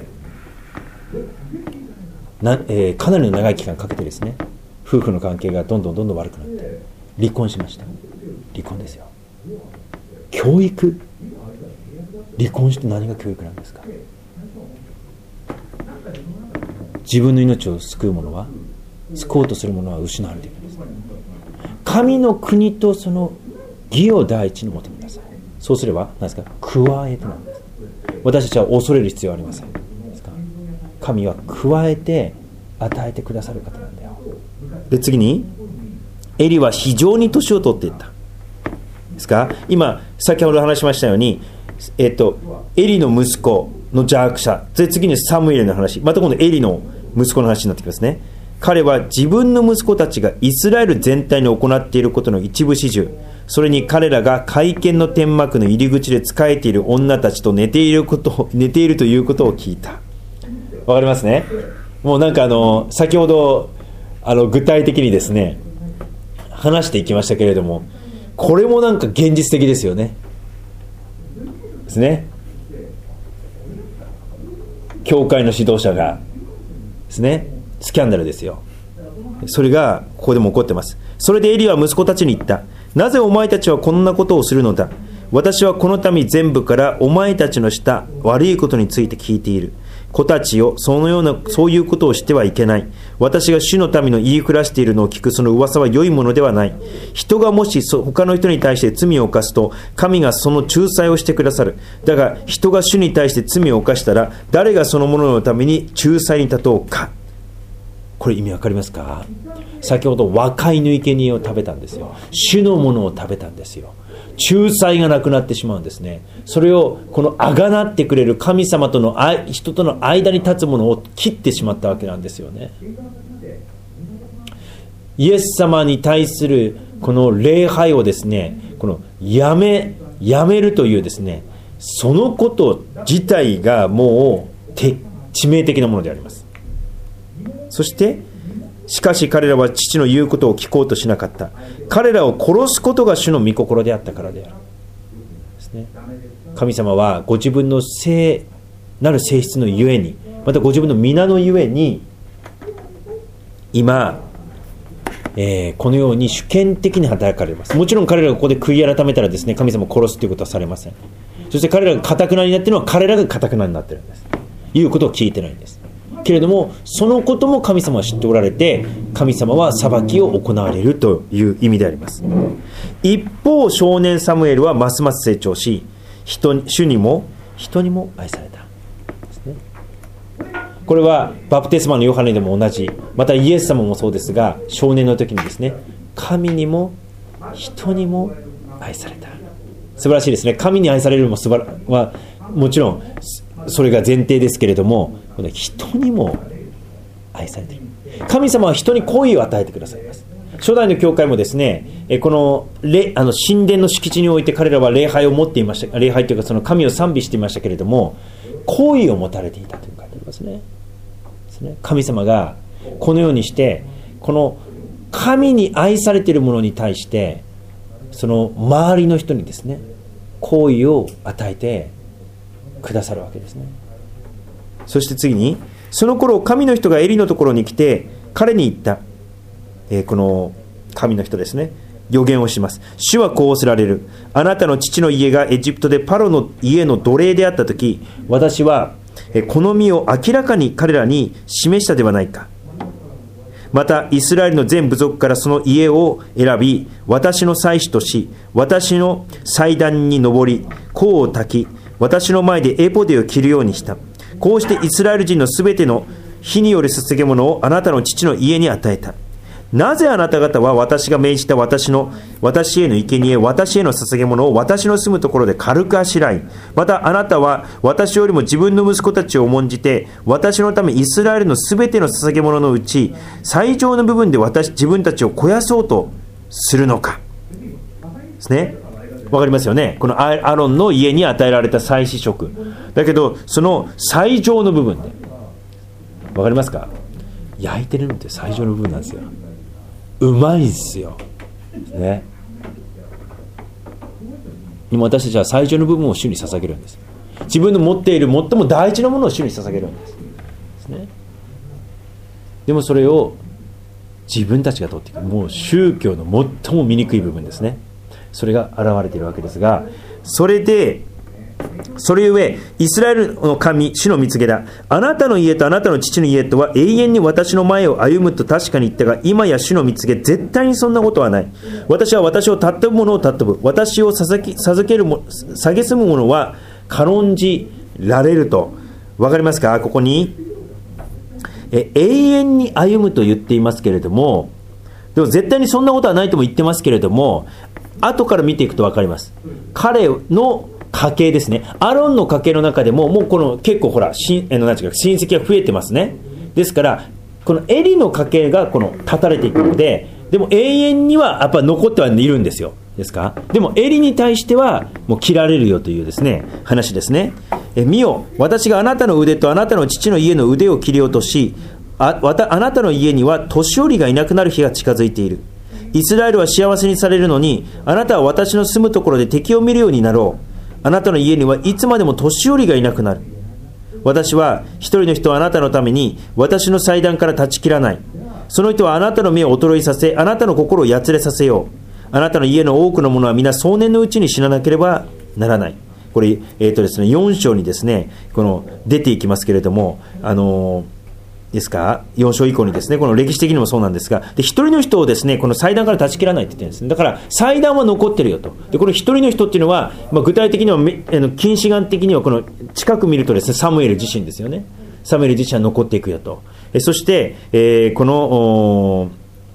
かなりの長い期間かけてですね、夫婦の関係がどんどん悪くなって離婚しました。離婚ですよ。教育、離婚して何が教育なんですか。自分の命を救う者は、救おうとする者は失われていくんです。神の国とその義を第一に求めなさい。そうすれば何ですか、加えてなんです。私たちは恐れる必要はありませんですか。神は加えて与えてくださる方なんだよ。で次に、エリは非常に年を取っていったですか。今先ほど話しましたように、エリの息子の邪悪さで、次にサムエルの話、また今度エリの息子の話になってきますね。彼は自分の息子たちがイスラエル全体に行っていることの一部始終、それに彼らが会見の天幕の入り口で仕えている女たちと寝ているということを聞いた。わかりますね。もうなんか先ほど具体的にですね話していきましたけれども、これもなんか現実的ですよね。ですね。教会の指導者がですね、スキャンダルですよ。 それがここでも起こってます。それでエリは息子たちに言った。なぜお前たちはこんなことをするのだ。私はこの民全部からお前たちのした悪いことについて聞いている。子たちよ、そういうことをしてはいけない。私が主の民の言いふらしているのを聞くその噂は良いものではない。人がもし他の人に対して罪を犯すと、神がその仲裁をしてくださる。だが人が主に対して罪を犯したら、誰がその者のために仲裁に立とうか。これ意味わかりますか？先ほど若い生贄を食べたんですよ。主のものを食べたんですよ。仲裁がなくなってしまうんですね。それをこのあがなってくれる神様との人との間に立つものを切ってしまったわけなんですよね。イエス様に対するこの礼拝をですね、このやめるというですね、そのこと自体がもう致命的なものであります。そしてしかし彼らは父の言うことを聞こうとしなかった。彼らを殺すことが主の御心であったからであるですね。神様はご自分の聖なる性質のゆえに、またご自分の皆のゆえに今、このように主権的に働かれます。もちろん彼らがここで悔い改めたらですね、神様を殺すということはされません。そして彼らが堅くなになっているのは彼らが堅くなになっているんです。いうことを聞いてないんですけれども、そのことも神様は知っておられて、神様は裁きを行われるという意味であります。一方少年サムエルはますます成長し、主にも人にも愛されたですね。これはバプテスマのヨハネでも同じ、またイエス様もそうですが、少年の時にですね、神にも人にも愛された。素晴らしいですね。神に愛されるのもはもちろんそれが前提ですけれども、人にも愛されている。神様は人に好意を与えてくださいます。初代の教会もですね、この神殿の敷地において彼らは礼拝を持っていました。礼拝というかその神を賛美していましたけれども、好意を持たれていたという書いてありますね。神様がこのようにしてこの神に愛されている者に対してその周りの人にですね、好意を与えてくださるわけですね。そして次に、その頃神の人がエリのところに来て彼に言った。この神の人ですね、予言をします。主はこうおせられる。あなたの父の家がエジプトでパロの家の奴隷であったとき、私はこの身を明らかに彼らに示したではないか。またイスラエルの全部族からその家を選び、私の祭司とし、私の祭壇に上り、香を焚き、私の前でエポデを着るようにした。こうしてイスラエル人のすべての火による捧げ物をあなたの父の家に与えた。なぜあなた方は私が命じた私への生贄、私への捧げ物を私の住むところで軽くあしらい、またあなたは私よりも自分の息子たちを重んじて、私のためイスラエルのすべての捧げ物のうち最上の部分で自分たちを肥やそうとするのかですね。わかりますよね。このアロンの家に与えられた祭司職だけど、その最上の部分で、わかりますか？焼いてるのって最上の部分なんですよ。うまいんですよ、ね、今私たちは最上の部分を主に捧げるんです。自分の持っている最も大事なものを主に捧げるんです、ね、でもそれを自分たちが取っていく、もう宗教の最も醜い部分ですね。それが現れているわけですが、それゆえイスラエルの神主の御告げだ。あなたの家とあなたの父の家とは永遠に私の前を歩むと確かに言ったが、今や主の御告げ、絶対にそんなことはない。私は私を尊ぶ者を尊ぶ、私を蔑む者は軽んじられると。わかりますか？ここに永遠に歩むと言っていますけれども、でも絶対にそんなことはないとも言ってますけれども、後から見ていくと分かります。彼の家系ですね。アロンの家系の中でももうこの結構ほら親戚が増えてますね。ですからこのエリの家系がこの断たれていくので、でも永遠にはやっぱ残ってはいるんですよ。ですか？でもエリに対してはもう切られるよというですね話ですね。見よ、私があなたの腕とあなたの父の家の腕を切り落とし、あなたの家には年寄りがいなくなる日が近づいている。イスラエルは幸せにされるのに、あなたは私の住むところで敵を見るようになろう。あなたの家にはいつまでも年寄りがいなくなる。私は一人の人はあなたのために私の祭壇から断ち切らない。 その人はあなたの目を衰えさせ、あなたの心をやつれさせよう。あなたの家の多くの者は皆壮年のうちに死ななければならない。これ、ですね、4章にですね、この出ていきますけれども、ですか、4章以降にですね、この歴史的にもそうなんですが、で、一人の人をですね、この祭壇から断ち切らないって言ってるんですね。だから祭壇は残ってるよと。で、この一人の人っていうのは、具体的には近視眼的にはこの近く見るとですね、サムエル自身ですよね。サムエル自身は残っていくよと。そして、この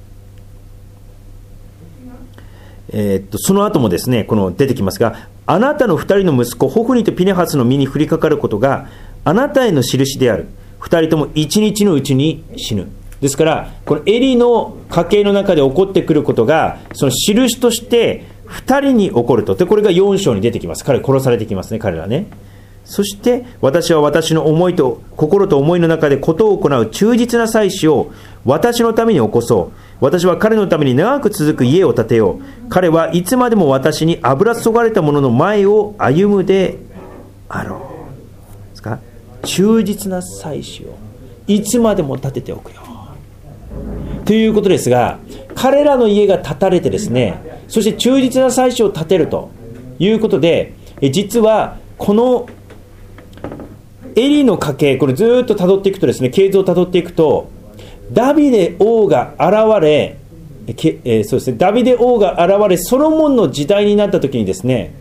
その後もですね、この出てきますが、あなたの二人の息子ホフニとピネハスの身に降りかかることがあなたへの印である。二人とも一日のうちに死ぬ。ですからこのエリの家系の中で起こってくることがその印として二人に起こると。でこれが4章に出てきます。彼殺されてきますね、彼らね。そして私は私の思いと心と思いの中で事を行う忠実な祭司を私のために起こそう。私は彼のために長く続く家を建てよう。彼はいつまでも私に油注がれた者の前を歩むであろう。ですか、忠実な祭司をいつまでも建てておくよということですが、彼らの家が建たれてですね、そして忠実な祭司を建てるということで、実はこのエリの家系、これずっと辿っていくとですね、系図を辿っていくと、ダビデ王が現れ、そうですね、ダビデ王が現れ、ソロモンの時代になった時にですね、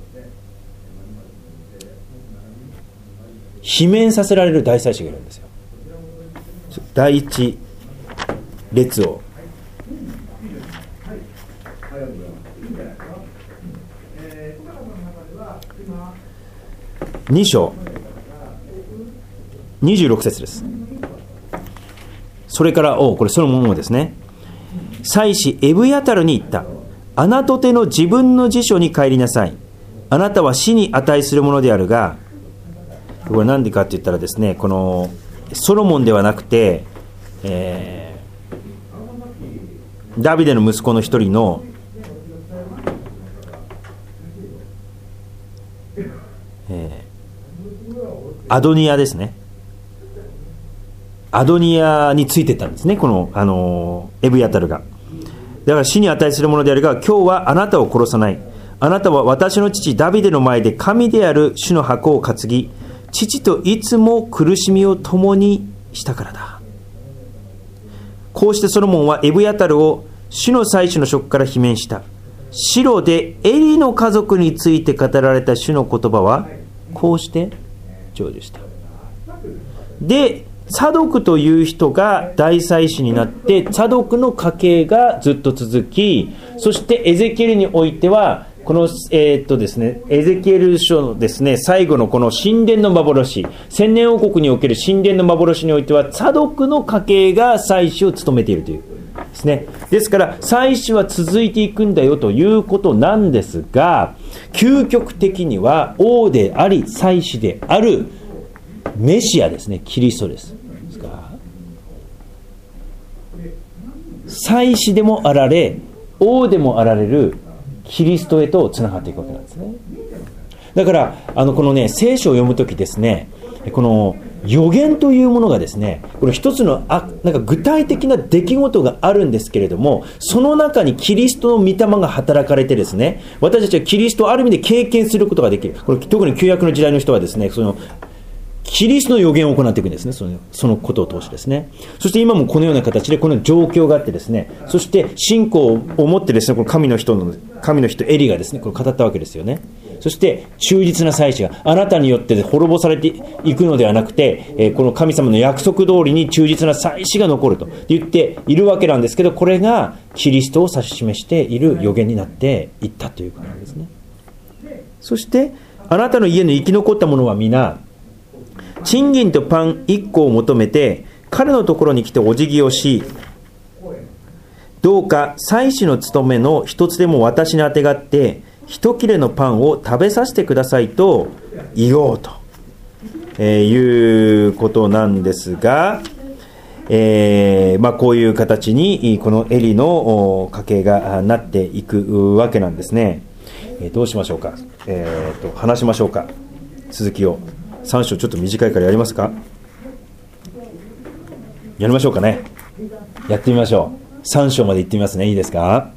罷免させられる大祭司がいるんですよ。第一列王2章26節です。それからこれソロモン王ですね。祭司エブヤタルに言った。あなたの自分の辞書に帰りなさい。あなたは死に値するものであるが、これ何でかって言ったらですね、このソロモンではなくて、ダビデの息子の一人のアドニヤですね。アドニヤについてったんですね、この、エブヤタルが。だから死に値するものであるが、今日はあなたを殺さない。あなたは私の父ダビデの前で神である主の箱を担ぎ、父といつも苦しみを共にしたからだ。こうしてソロモンはエブヤタルを主の祭司の職から罷免した。シロでエリの家族について語られた主の言葉はこうして成就した。でサドクという人が大祭司になって、サドクの家系がずっと続き、そしてエゼキエルにおいてはこのですね、エゼキエル書のですね、最後のこの神殿の幻、千年王国における神殿の幻においてはサドクの家系が祭司を務めているというですね。ですから祭司は続いていくんだよということなんですが、究極的には王であり祭司であるメシアですね、キリストです。祭司でもあられ王でもあられるキリストへとつながっていくわけなんですね。だからこのね、聖書を読むときですね、この予言というものがですね、これ一つのなんか具体的な出来事があるんですけれども、その中にキリストの御霊が働かれてですね、私たちはキリストをある意味で経験することができる。これ特に旧約の時代の人はですね、そのキリストの予言を行っていくんですね、そのことを通してですね。そして今もこのような形でこの状況があってですね、そして信仰を持ってですね、この神の人エリがですね、これ語ったわけですよね。そして忠実な祭司があなたによって滅ぼされていくのではなくて、この神様の約束通りに忠実な祭司が残ると言っているわけなんですけど、これがキリストを指し示している予言になっていったということなんですね。そしてあなたの家の生き残った者は皆賃金とパン1個を求めて彼のところに来てお辞儀をし、どうか祭司の務めの一つでも私にあてがって一切れのパンを食べさせてくださいと言おうと、いうことなんですが、こういう形にこのエリの家系がなっていくわけなんですね。どうしましょうか。話しましょうか。続きを3章ちょっと短いからやりますか。やりましょうかね。 やってみましょう。3章まで行ってみますね。いいですか。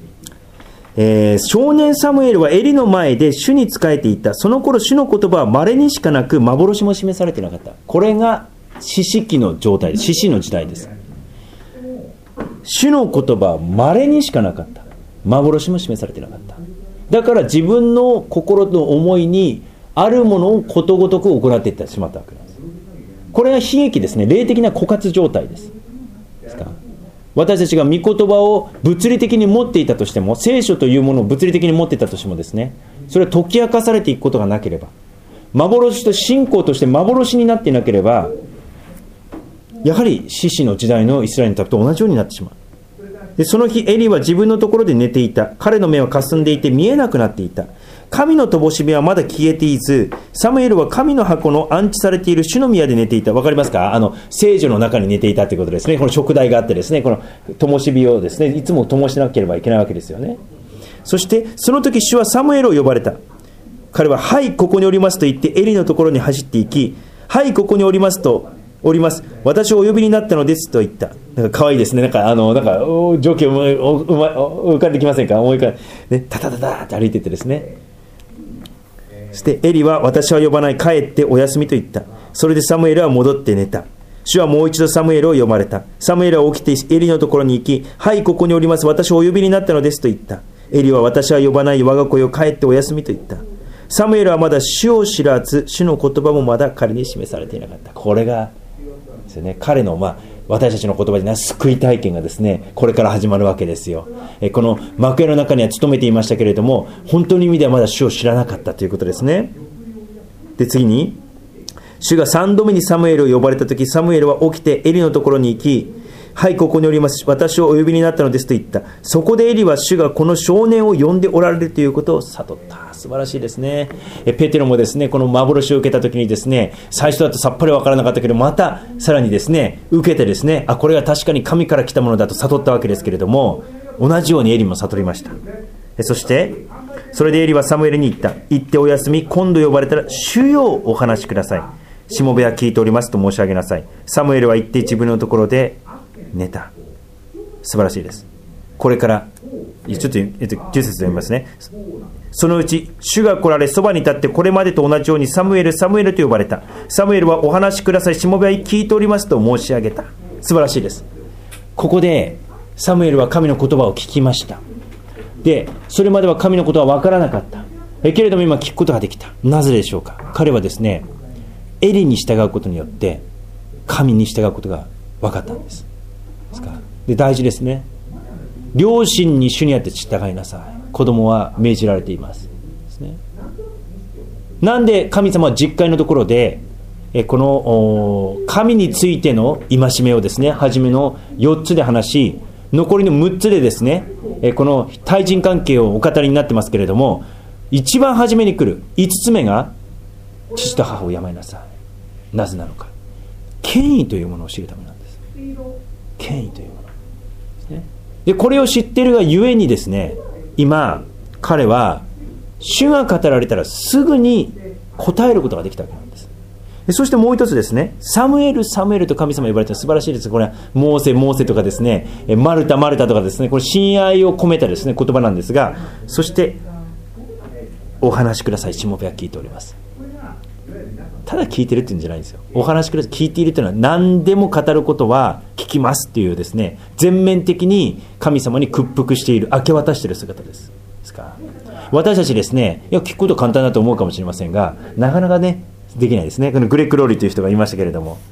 少年サムエルはエリの前で主に仕えていた。その頃主の言葉は稀にしかなく、幻も示されていなかった。これが士師記の状態です。士師の時代です。主の言葉は稀にしかなかった。幻も示されていなかった。だから自分の心の思いにあるものをことごとく行っていってしまったわけなんです。これが悲劇ですね。霊的な枯渇状態です。ですか。私たちが御言葉を物理的に持っていたとしても、聖書というものを物理的に持っていたとしてもですね、それは解き明かされていくことがなければ、幻と信仰として幻になっていなければ、やはり士師の時代のイスラエルの民と同じようになってしまう。でその日エリは自分のところで寝ていた。彼の目はかすんでいて見えなくなっていた。神の灯火はまだ消えていず、サムエルは神の箱の安置されている主の宮で寝ていた。わかりますか。聖女の中に寝ていたということですね。この燭台があってですね、この灯火をですね、いつも灯しなければいけないわけですよね。そしてその時主はサムエルを呼ばれた。彼ははいここにおりますと言ってエリのところに走っていき、はいここにおりますとおります、私をお呼びになったのですと言った。なんか可愛いですね。なんか情景浮かんできませんか。思い浮かんで、ね、タタタタって歩いていってですね。そしてエリは私は呼ばない、帰ってお休みと言った。それでサムエルは戻って寝た。主はもう一度サムエルを呼ばれた。サムエルは起きてエリのところに行き、はいここにおります、私をお呼びになったのですと言った。エリは私は呼ばない、我が子よ帰ってお休みと言った。サムエルはまだ主を知らず、主の言葉もまだ彼に示されていなかった。これがですよね、彼の私たちの言葉で救い体験がですね、これから始まるわけですよ。この幕屋の中には勤めていましたけれども、本当に意味ではまだ主を知らなかったということですね。で次に、主が3度目にサムエルを呼ばれたとき、サムエルは起きてエリのところに行き、はいここにおります、私をお呼びになったのですと言った。そこでエリは主がこの少年を呼んでおられるということを悟った。素晴らしいですね。ペテロもですね、この幻を受けたときにですね、最初だとさっぱりわからなかったけど、またさらにですね受けてですね、これは確かに神から来たものだと悟ったわけですけれども、同じようにエリも悟りました。そしてそれでエリはサムエルに言った。行ってお休み、今度呼ばれたら主よお話しください、しもべは聞いておりますと申し上げなさい。サムエルは行って自分のところで寝た。素晴らしいです。これからちょっと9節読みますね。そのうち主が来られ、そばに立ってこれまでと同じようにサムエルサムエルと呼ばれた。サムエルはお話しください、しもべは聞いておりますと申し上げた。素晴らしいです。ここでサムエルは神の言葉を聞きました。でそれまでは神のことは分からなかったけれども、今聞くことができた。なぜでしょうか。彼はですね、エリに従うことによって神に従うことが分かったんです。で大事ですね。両親に主にあって従いなさい。子供は命じられていますですね。なんで神様は実会のところでこの神についての戒めをですね、初めの4つで話し、残りの6つでですね、この対人関係をお語りになってますけれども、一番初めに来る5つ目が父と母を敬いなさい。なぜなのか、権威というものを知るためなんです。権威というものですね。でこれを知っているがゆえにですね、今彼は主が語られたらすぐに答えることができたわけなんです。でそしてもう一つですね、サムエルサムエルと神様呼ばれて素晴らしいです。これはモーセモーセとかですね、マルタマルタとかですね、これ親愛を込めたですね言葉なんですが、そしてお話しください、しもべは聞いております。ただ聞いてるっていうんじゃないんですよ。お話しください、聞いているというのは何でも語ることは聞きますっていうですね、全面的に神様に屈服している、明け渡している姿です。ですから私たちですね、いや聞くこと簡単だと思うかもしれませんが、なかなかねできないですね。このグレッグ・ローリーという人がいましたけれども、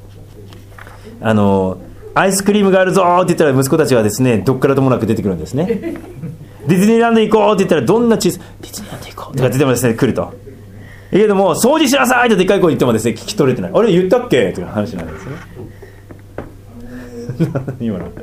アイスクリームがあるぞって言ったら息子たちはですね、どっからともなく出てくるんですね。ディズニーランド行こうって言ったら、どんな小さいディズニーランド行こうとかって言ってもですね来ると。いやでも掃除しなさいとでっかい声言ってもですね、聞き取れてない。あれ言ったっけという話なんですね。今の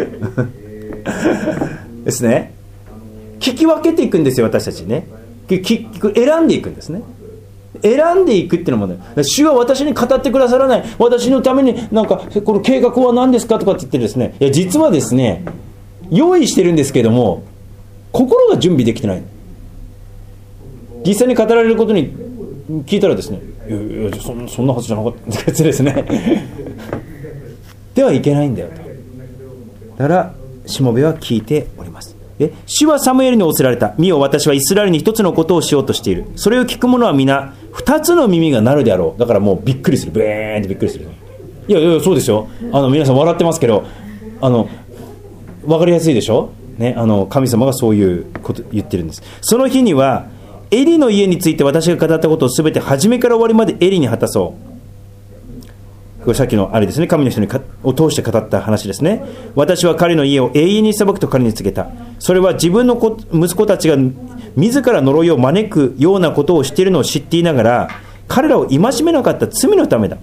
ですね、聞き分けていくんですよ。私たちね、選んでいくんですね。選んでいくっていうのもね、主は私に語ってくださらない、私のためになんかこの計画は何ですかとかって言ってですね、いや実はですね用意してるんですけども、心が準備できてない。実際に語られることに聞いたらですね、いやそんなはずじゃなかったってですねではいけないんだよと。 だからしもべは聞いております。主はサムエルに仰せられた。見よ、私はイスラエルに一つのことをしようとしている。それを聞く者は皆二つの耳が鳴るであろう。だからもうびっくりする。ブーンってびっくりする。いやいや、そうですよ。皆さん笑ってますけど、分かりやすいでしょ、ね、神様がそういうこと言ってるんです。その日にはエリの家について私が語ったことをすべて初めから終わりまでエリに果たそう。これさっきのあれですね、神の人を通して語った話ですね。私は彼の家を永遠に裁くと彼に告げた。それは自分の息子たちが自ら呪いを招くようなことをしているのを知っていながら彼らを戒めなかった罪のためだ。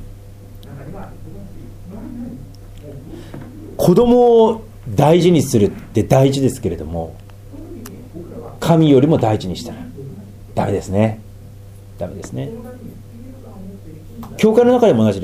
子供を大事にするって大事ですけれども、神よりも大事にしたらダメですね。ダメですね。教会の中でも同じです。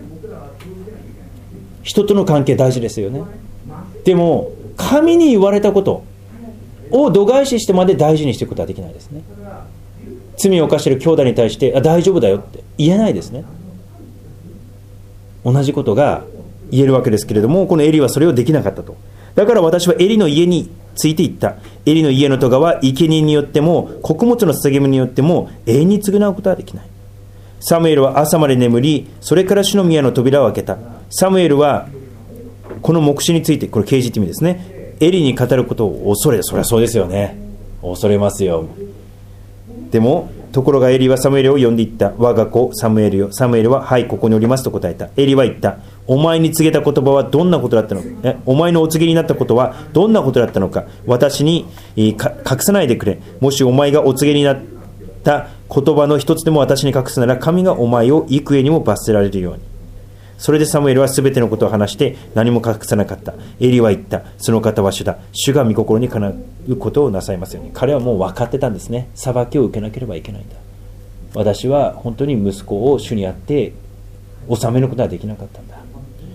人との関係大事ですよね。でも神に言われたことを度外視してまで大事にしていくことはできないですね。罪を犯している兄弟に対して大丈夫だよって言えないですね。同じことが言えるわけですけれども、このエリはそれをできなかったと。だから私はエリの家について言った。エリの家の戸は生贄によっても穀物の捧げ物によっても永遠に償うことはできない。サムエルは朝まで眠り、それから主の宮の扉を開けた。サムエルはこの黙示について、これ KGTV ですね、エリに語ることを恐れ、それはそうですよね、恐れますよ。でもところがエリはサムエルを呼んで言った。我が子サムエルよ。サムエルははい、ここにおりますと答えた。エリは言った。お前に告げた言葉はどんなことだったのか。お前のお告げになったことはどんなことだったのか。私に隠さないでくれ。もしお前がお告げになった言葉の一つでも私に隠すなら、神がお前を幾重にも罰せられるように。それでサムエルはすべてのことを話して何も隠さなかった。エリは言った。その方は主だ。主が御心にかなうことをなさいますように。彼はもう分かってたんですね。裁きを受けなければいけないんだ。私は本当に息子を主にあって収めることはできなかったんだ。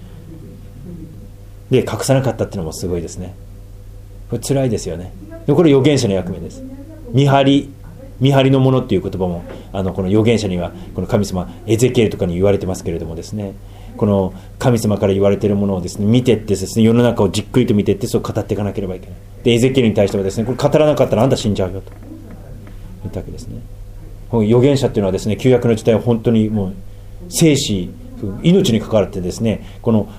で、隠さなかったっていうのもすごいですね。これ辛いですよね。でこれ預言者の役目です。見張りのものっていう言葉もこの預言者にはこの神様エゼキエルとかに言われてますけれどもですね、この神様から言われているものをですね見てってですね、世の中をじっくりと見てって、そう語っていかなければいけない。でエゼキエルに対してはですね、これ語らなかったらあんた死んじゃうよと言ったわけですね。預言者っていうのはですね、旧約の時代は本当にもう生死命に関わってですね、この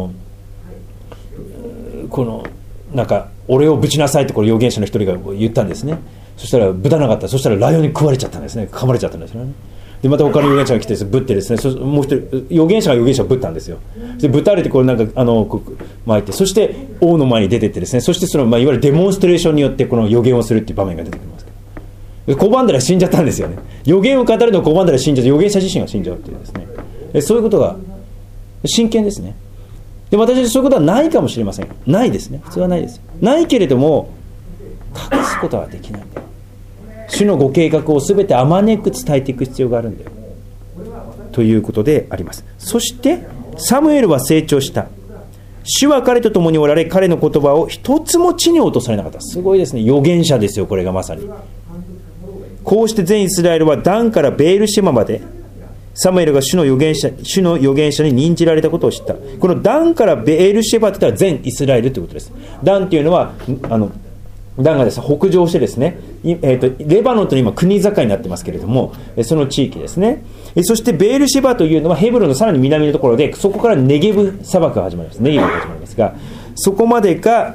なんか俺をぶちなさいってこれ預言者の一人が言ったんですね。そしたらぶたなかった。そしたらライオンに食われちゃったんですね。噛まれちゃったんですよね。でまた他の預言者が来てぶってですね、もう一人預言者が預言者をぶったんですよ。でぶたれてこれなんか巻いて、そして王の前に出てってですね、そしてその、いわゆるデモンストレーションによってこの預言をするっていう場面が出てきますけど、拒んだら死んじゃったんですよね。預言を語るのを拒んだら死んじゃう、預言者自身が死んじゃうっていうですね、そういうことが真剣ですね。で私たちそういうことはないかもしれません。ないですね。普通はないです。ないけれども隠すことはできないんだよ。主のご計画をすべてあまねく伝えていく必要があるんだよということであります。そしてサムエルは成長した。主は彼と共におられ、彼の言葉を一つも地に落とされなかった。すごいですね。預言者ですよ、これがまさに。こうして全イスラエルはダンからベールシェマまでサムエルが主の預言者に任じられたことを知った。このダンからベールシェバというのは全イスラエルということです。ダンというのはダンがですね、北上してですね、レバノンと今国境になってますけれども、その地域ですね。そしてベールシェバというのはヘブロンのさらに南のところで、そこからネゲブ砂漠が始まります。ネゲブが始まりますが、そこまでが、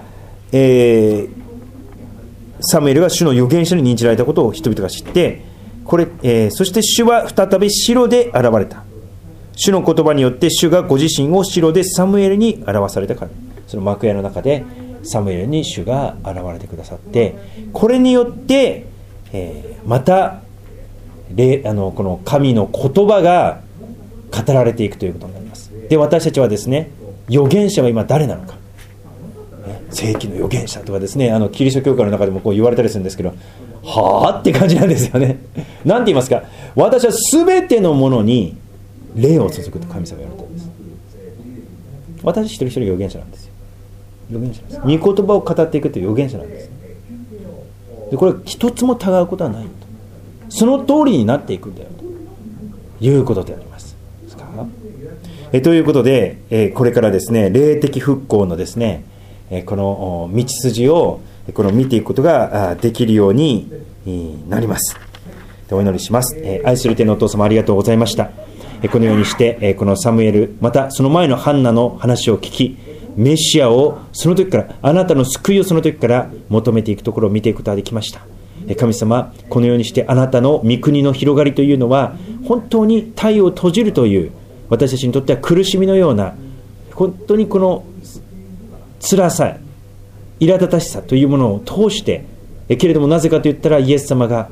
サムエルが主の預言者に任じられたことを人々が知って、そして主は再びシロで現れた。主の言葉によって主がご自身をシロでサムエルに表されたから。その幕屋の中でサムエルに主が現れてくださって、これによって、またこの神の言葉が語られていくということになります。で私たちはですね、預言者は今誰なのか、世紀の預言者とかですね、キリスト教会の中でもこう言われたりするんですけど、はあって感じなんですよね。なんて言いますか、私は全てのものに霊を注ぐと神様が言われているんです。私一人一人預言者なんですよ。預言者です。御言葉を語っていくという預言者なんです。でこれ一つも違うことはないと、その通りになっていくんだよということでありますですか。ということで、これからですね、霊的復興のですね、 この道筋を見ていくことができるようになります。お祈りします。愛する天のお父様、ありがとうございました。このようにしてこのサムエル、またその前のハンナの話を聞き、メシアをその時から、あなたの救いをその時から求めていくところを見ていくことができました。神様、このようにしてあなたの御国の広がりというのは本当に体を閉じるという、私たちにとっては苦しみのような、本当にこの辛さ、苛立たしさというものを通して、けれどもなぜかといったら、イエス様が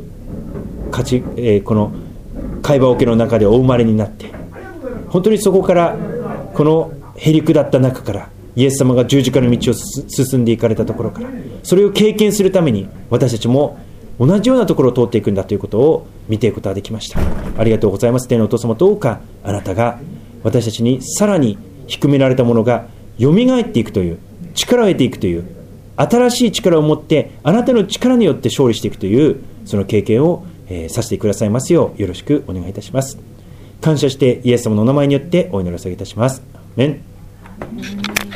この貝羽桶の中でお生まれになって、本当にそこからこのへりくだった中からイエス様が十字架の道を進んでいかれたところから、それを経験するために私たちも同じようなところを通っていくんだということを見ていくことができました。ありがとうございます。天のお父様、どうかあなたが私たちにさらに低められたものがよみがえっていくという、力を得ていくという、新しい力を持ってあなたの力によって勝利していくという、その経験をさせてくださいますようよろしくお願いいたします。感謝してイエス様のお名前によってお祈りを捧げいたします。アーメン。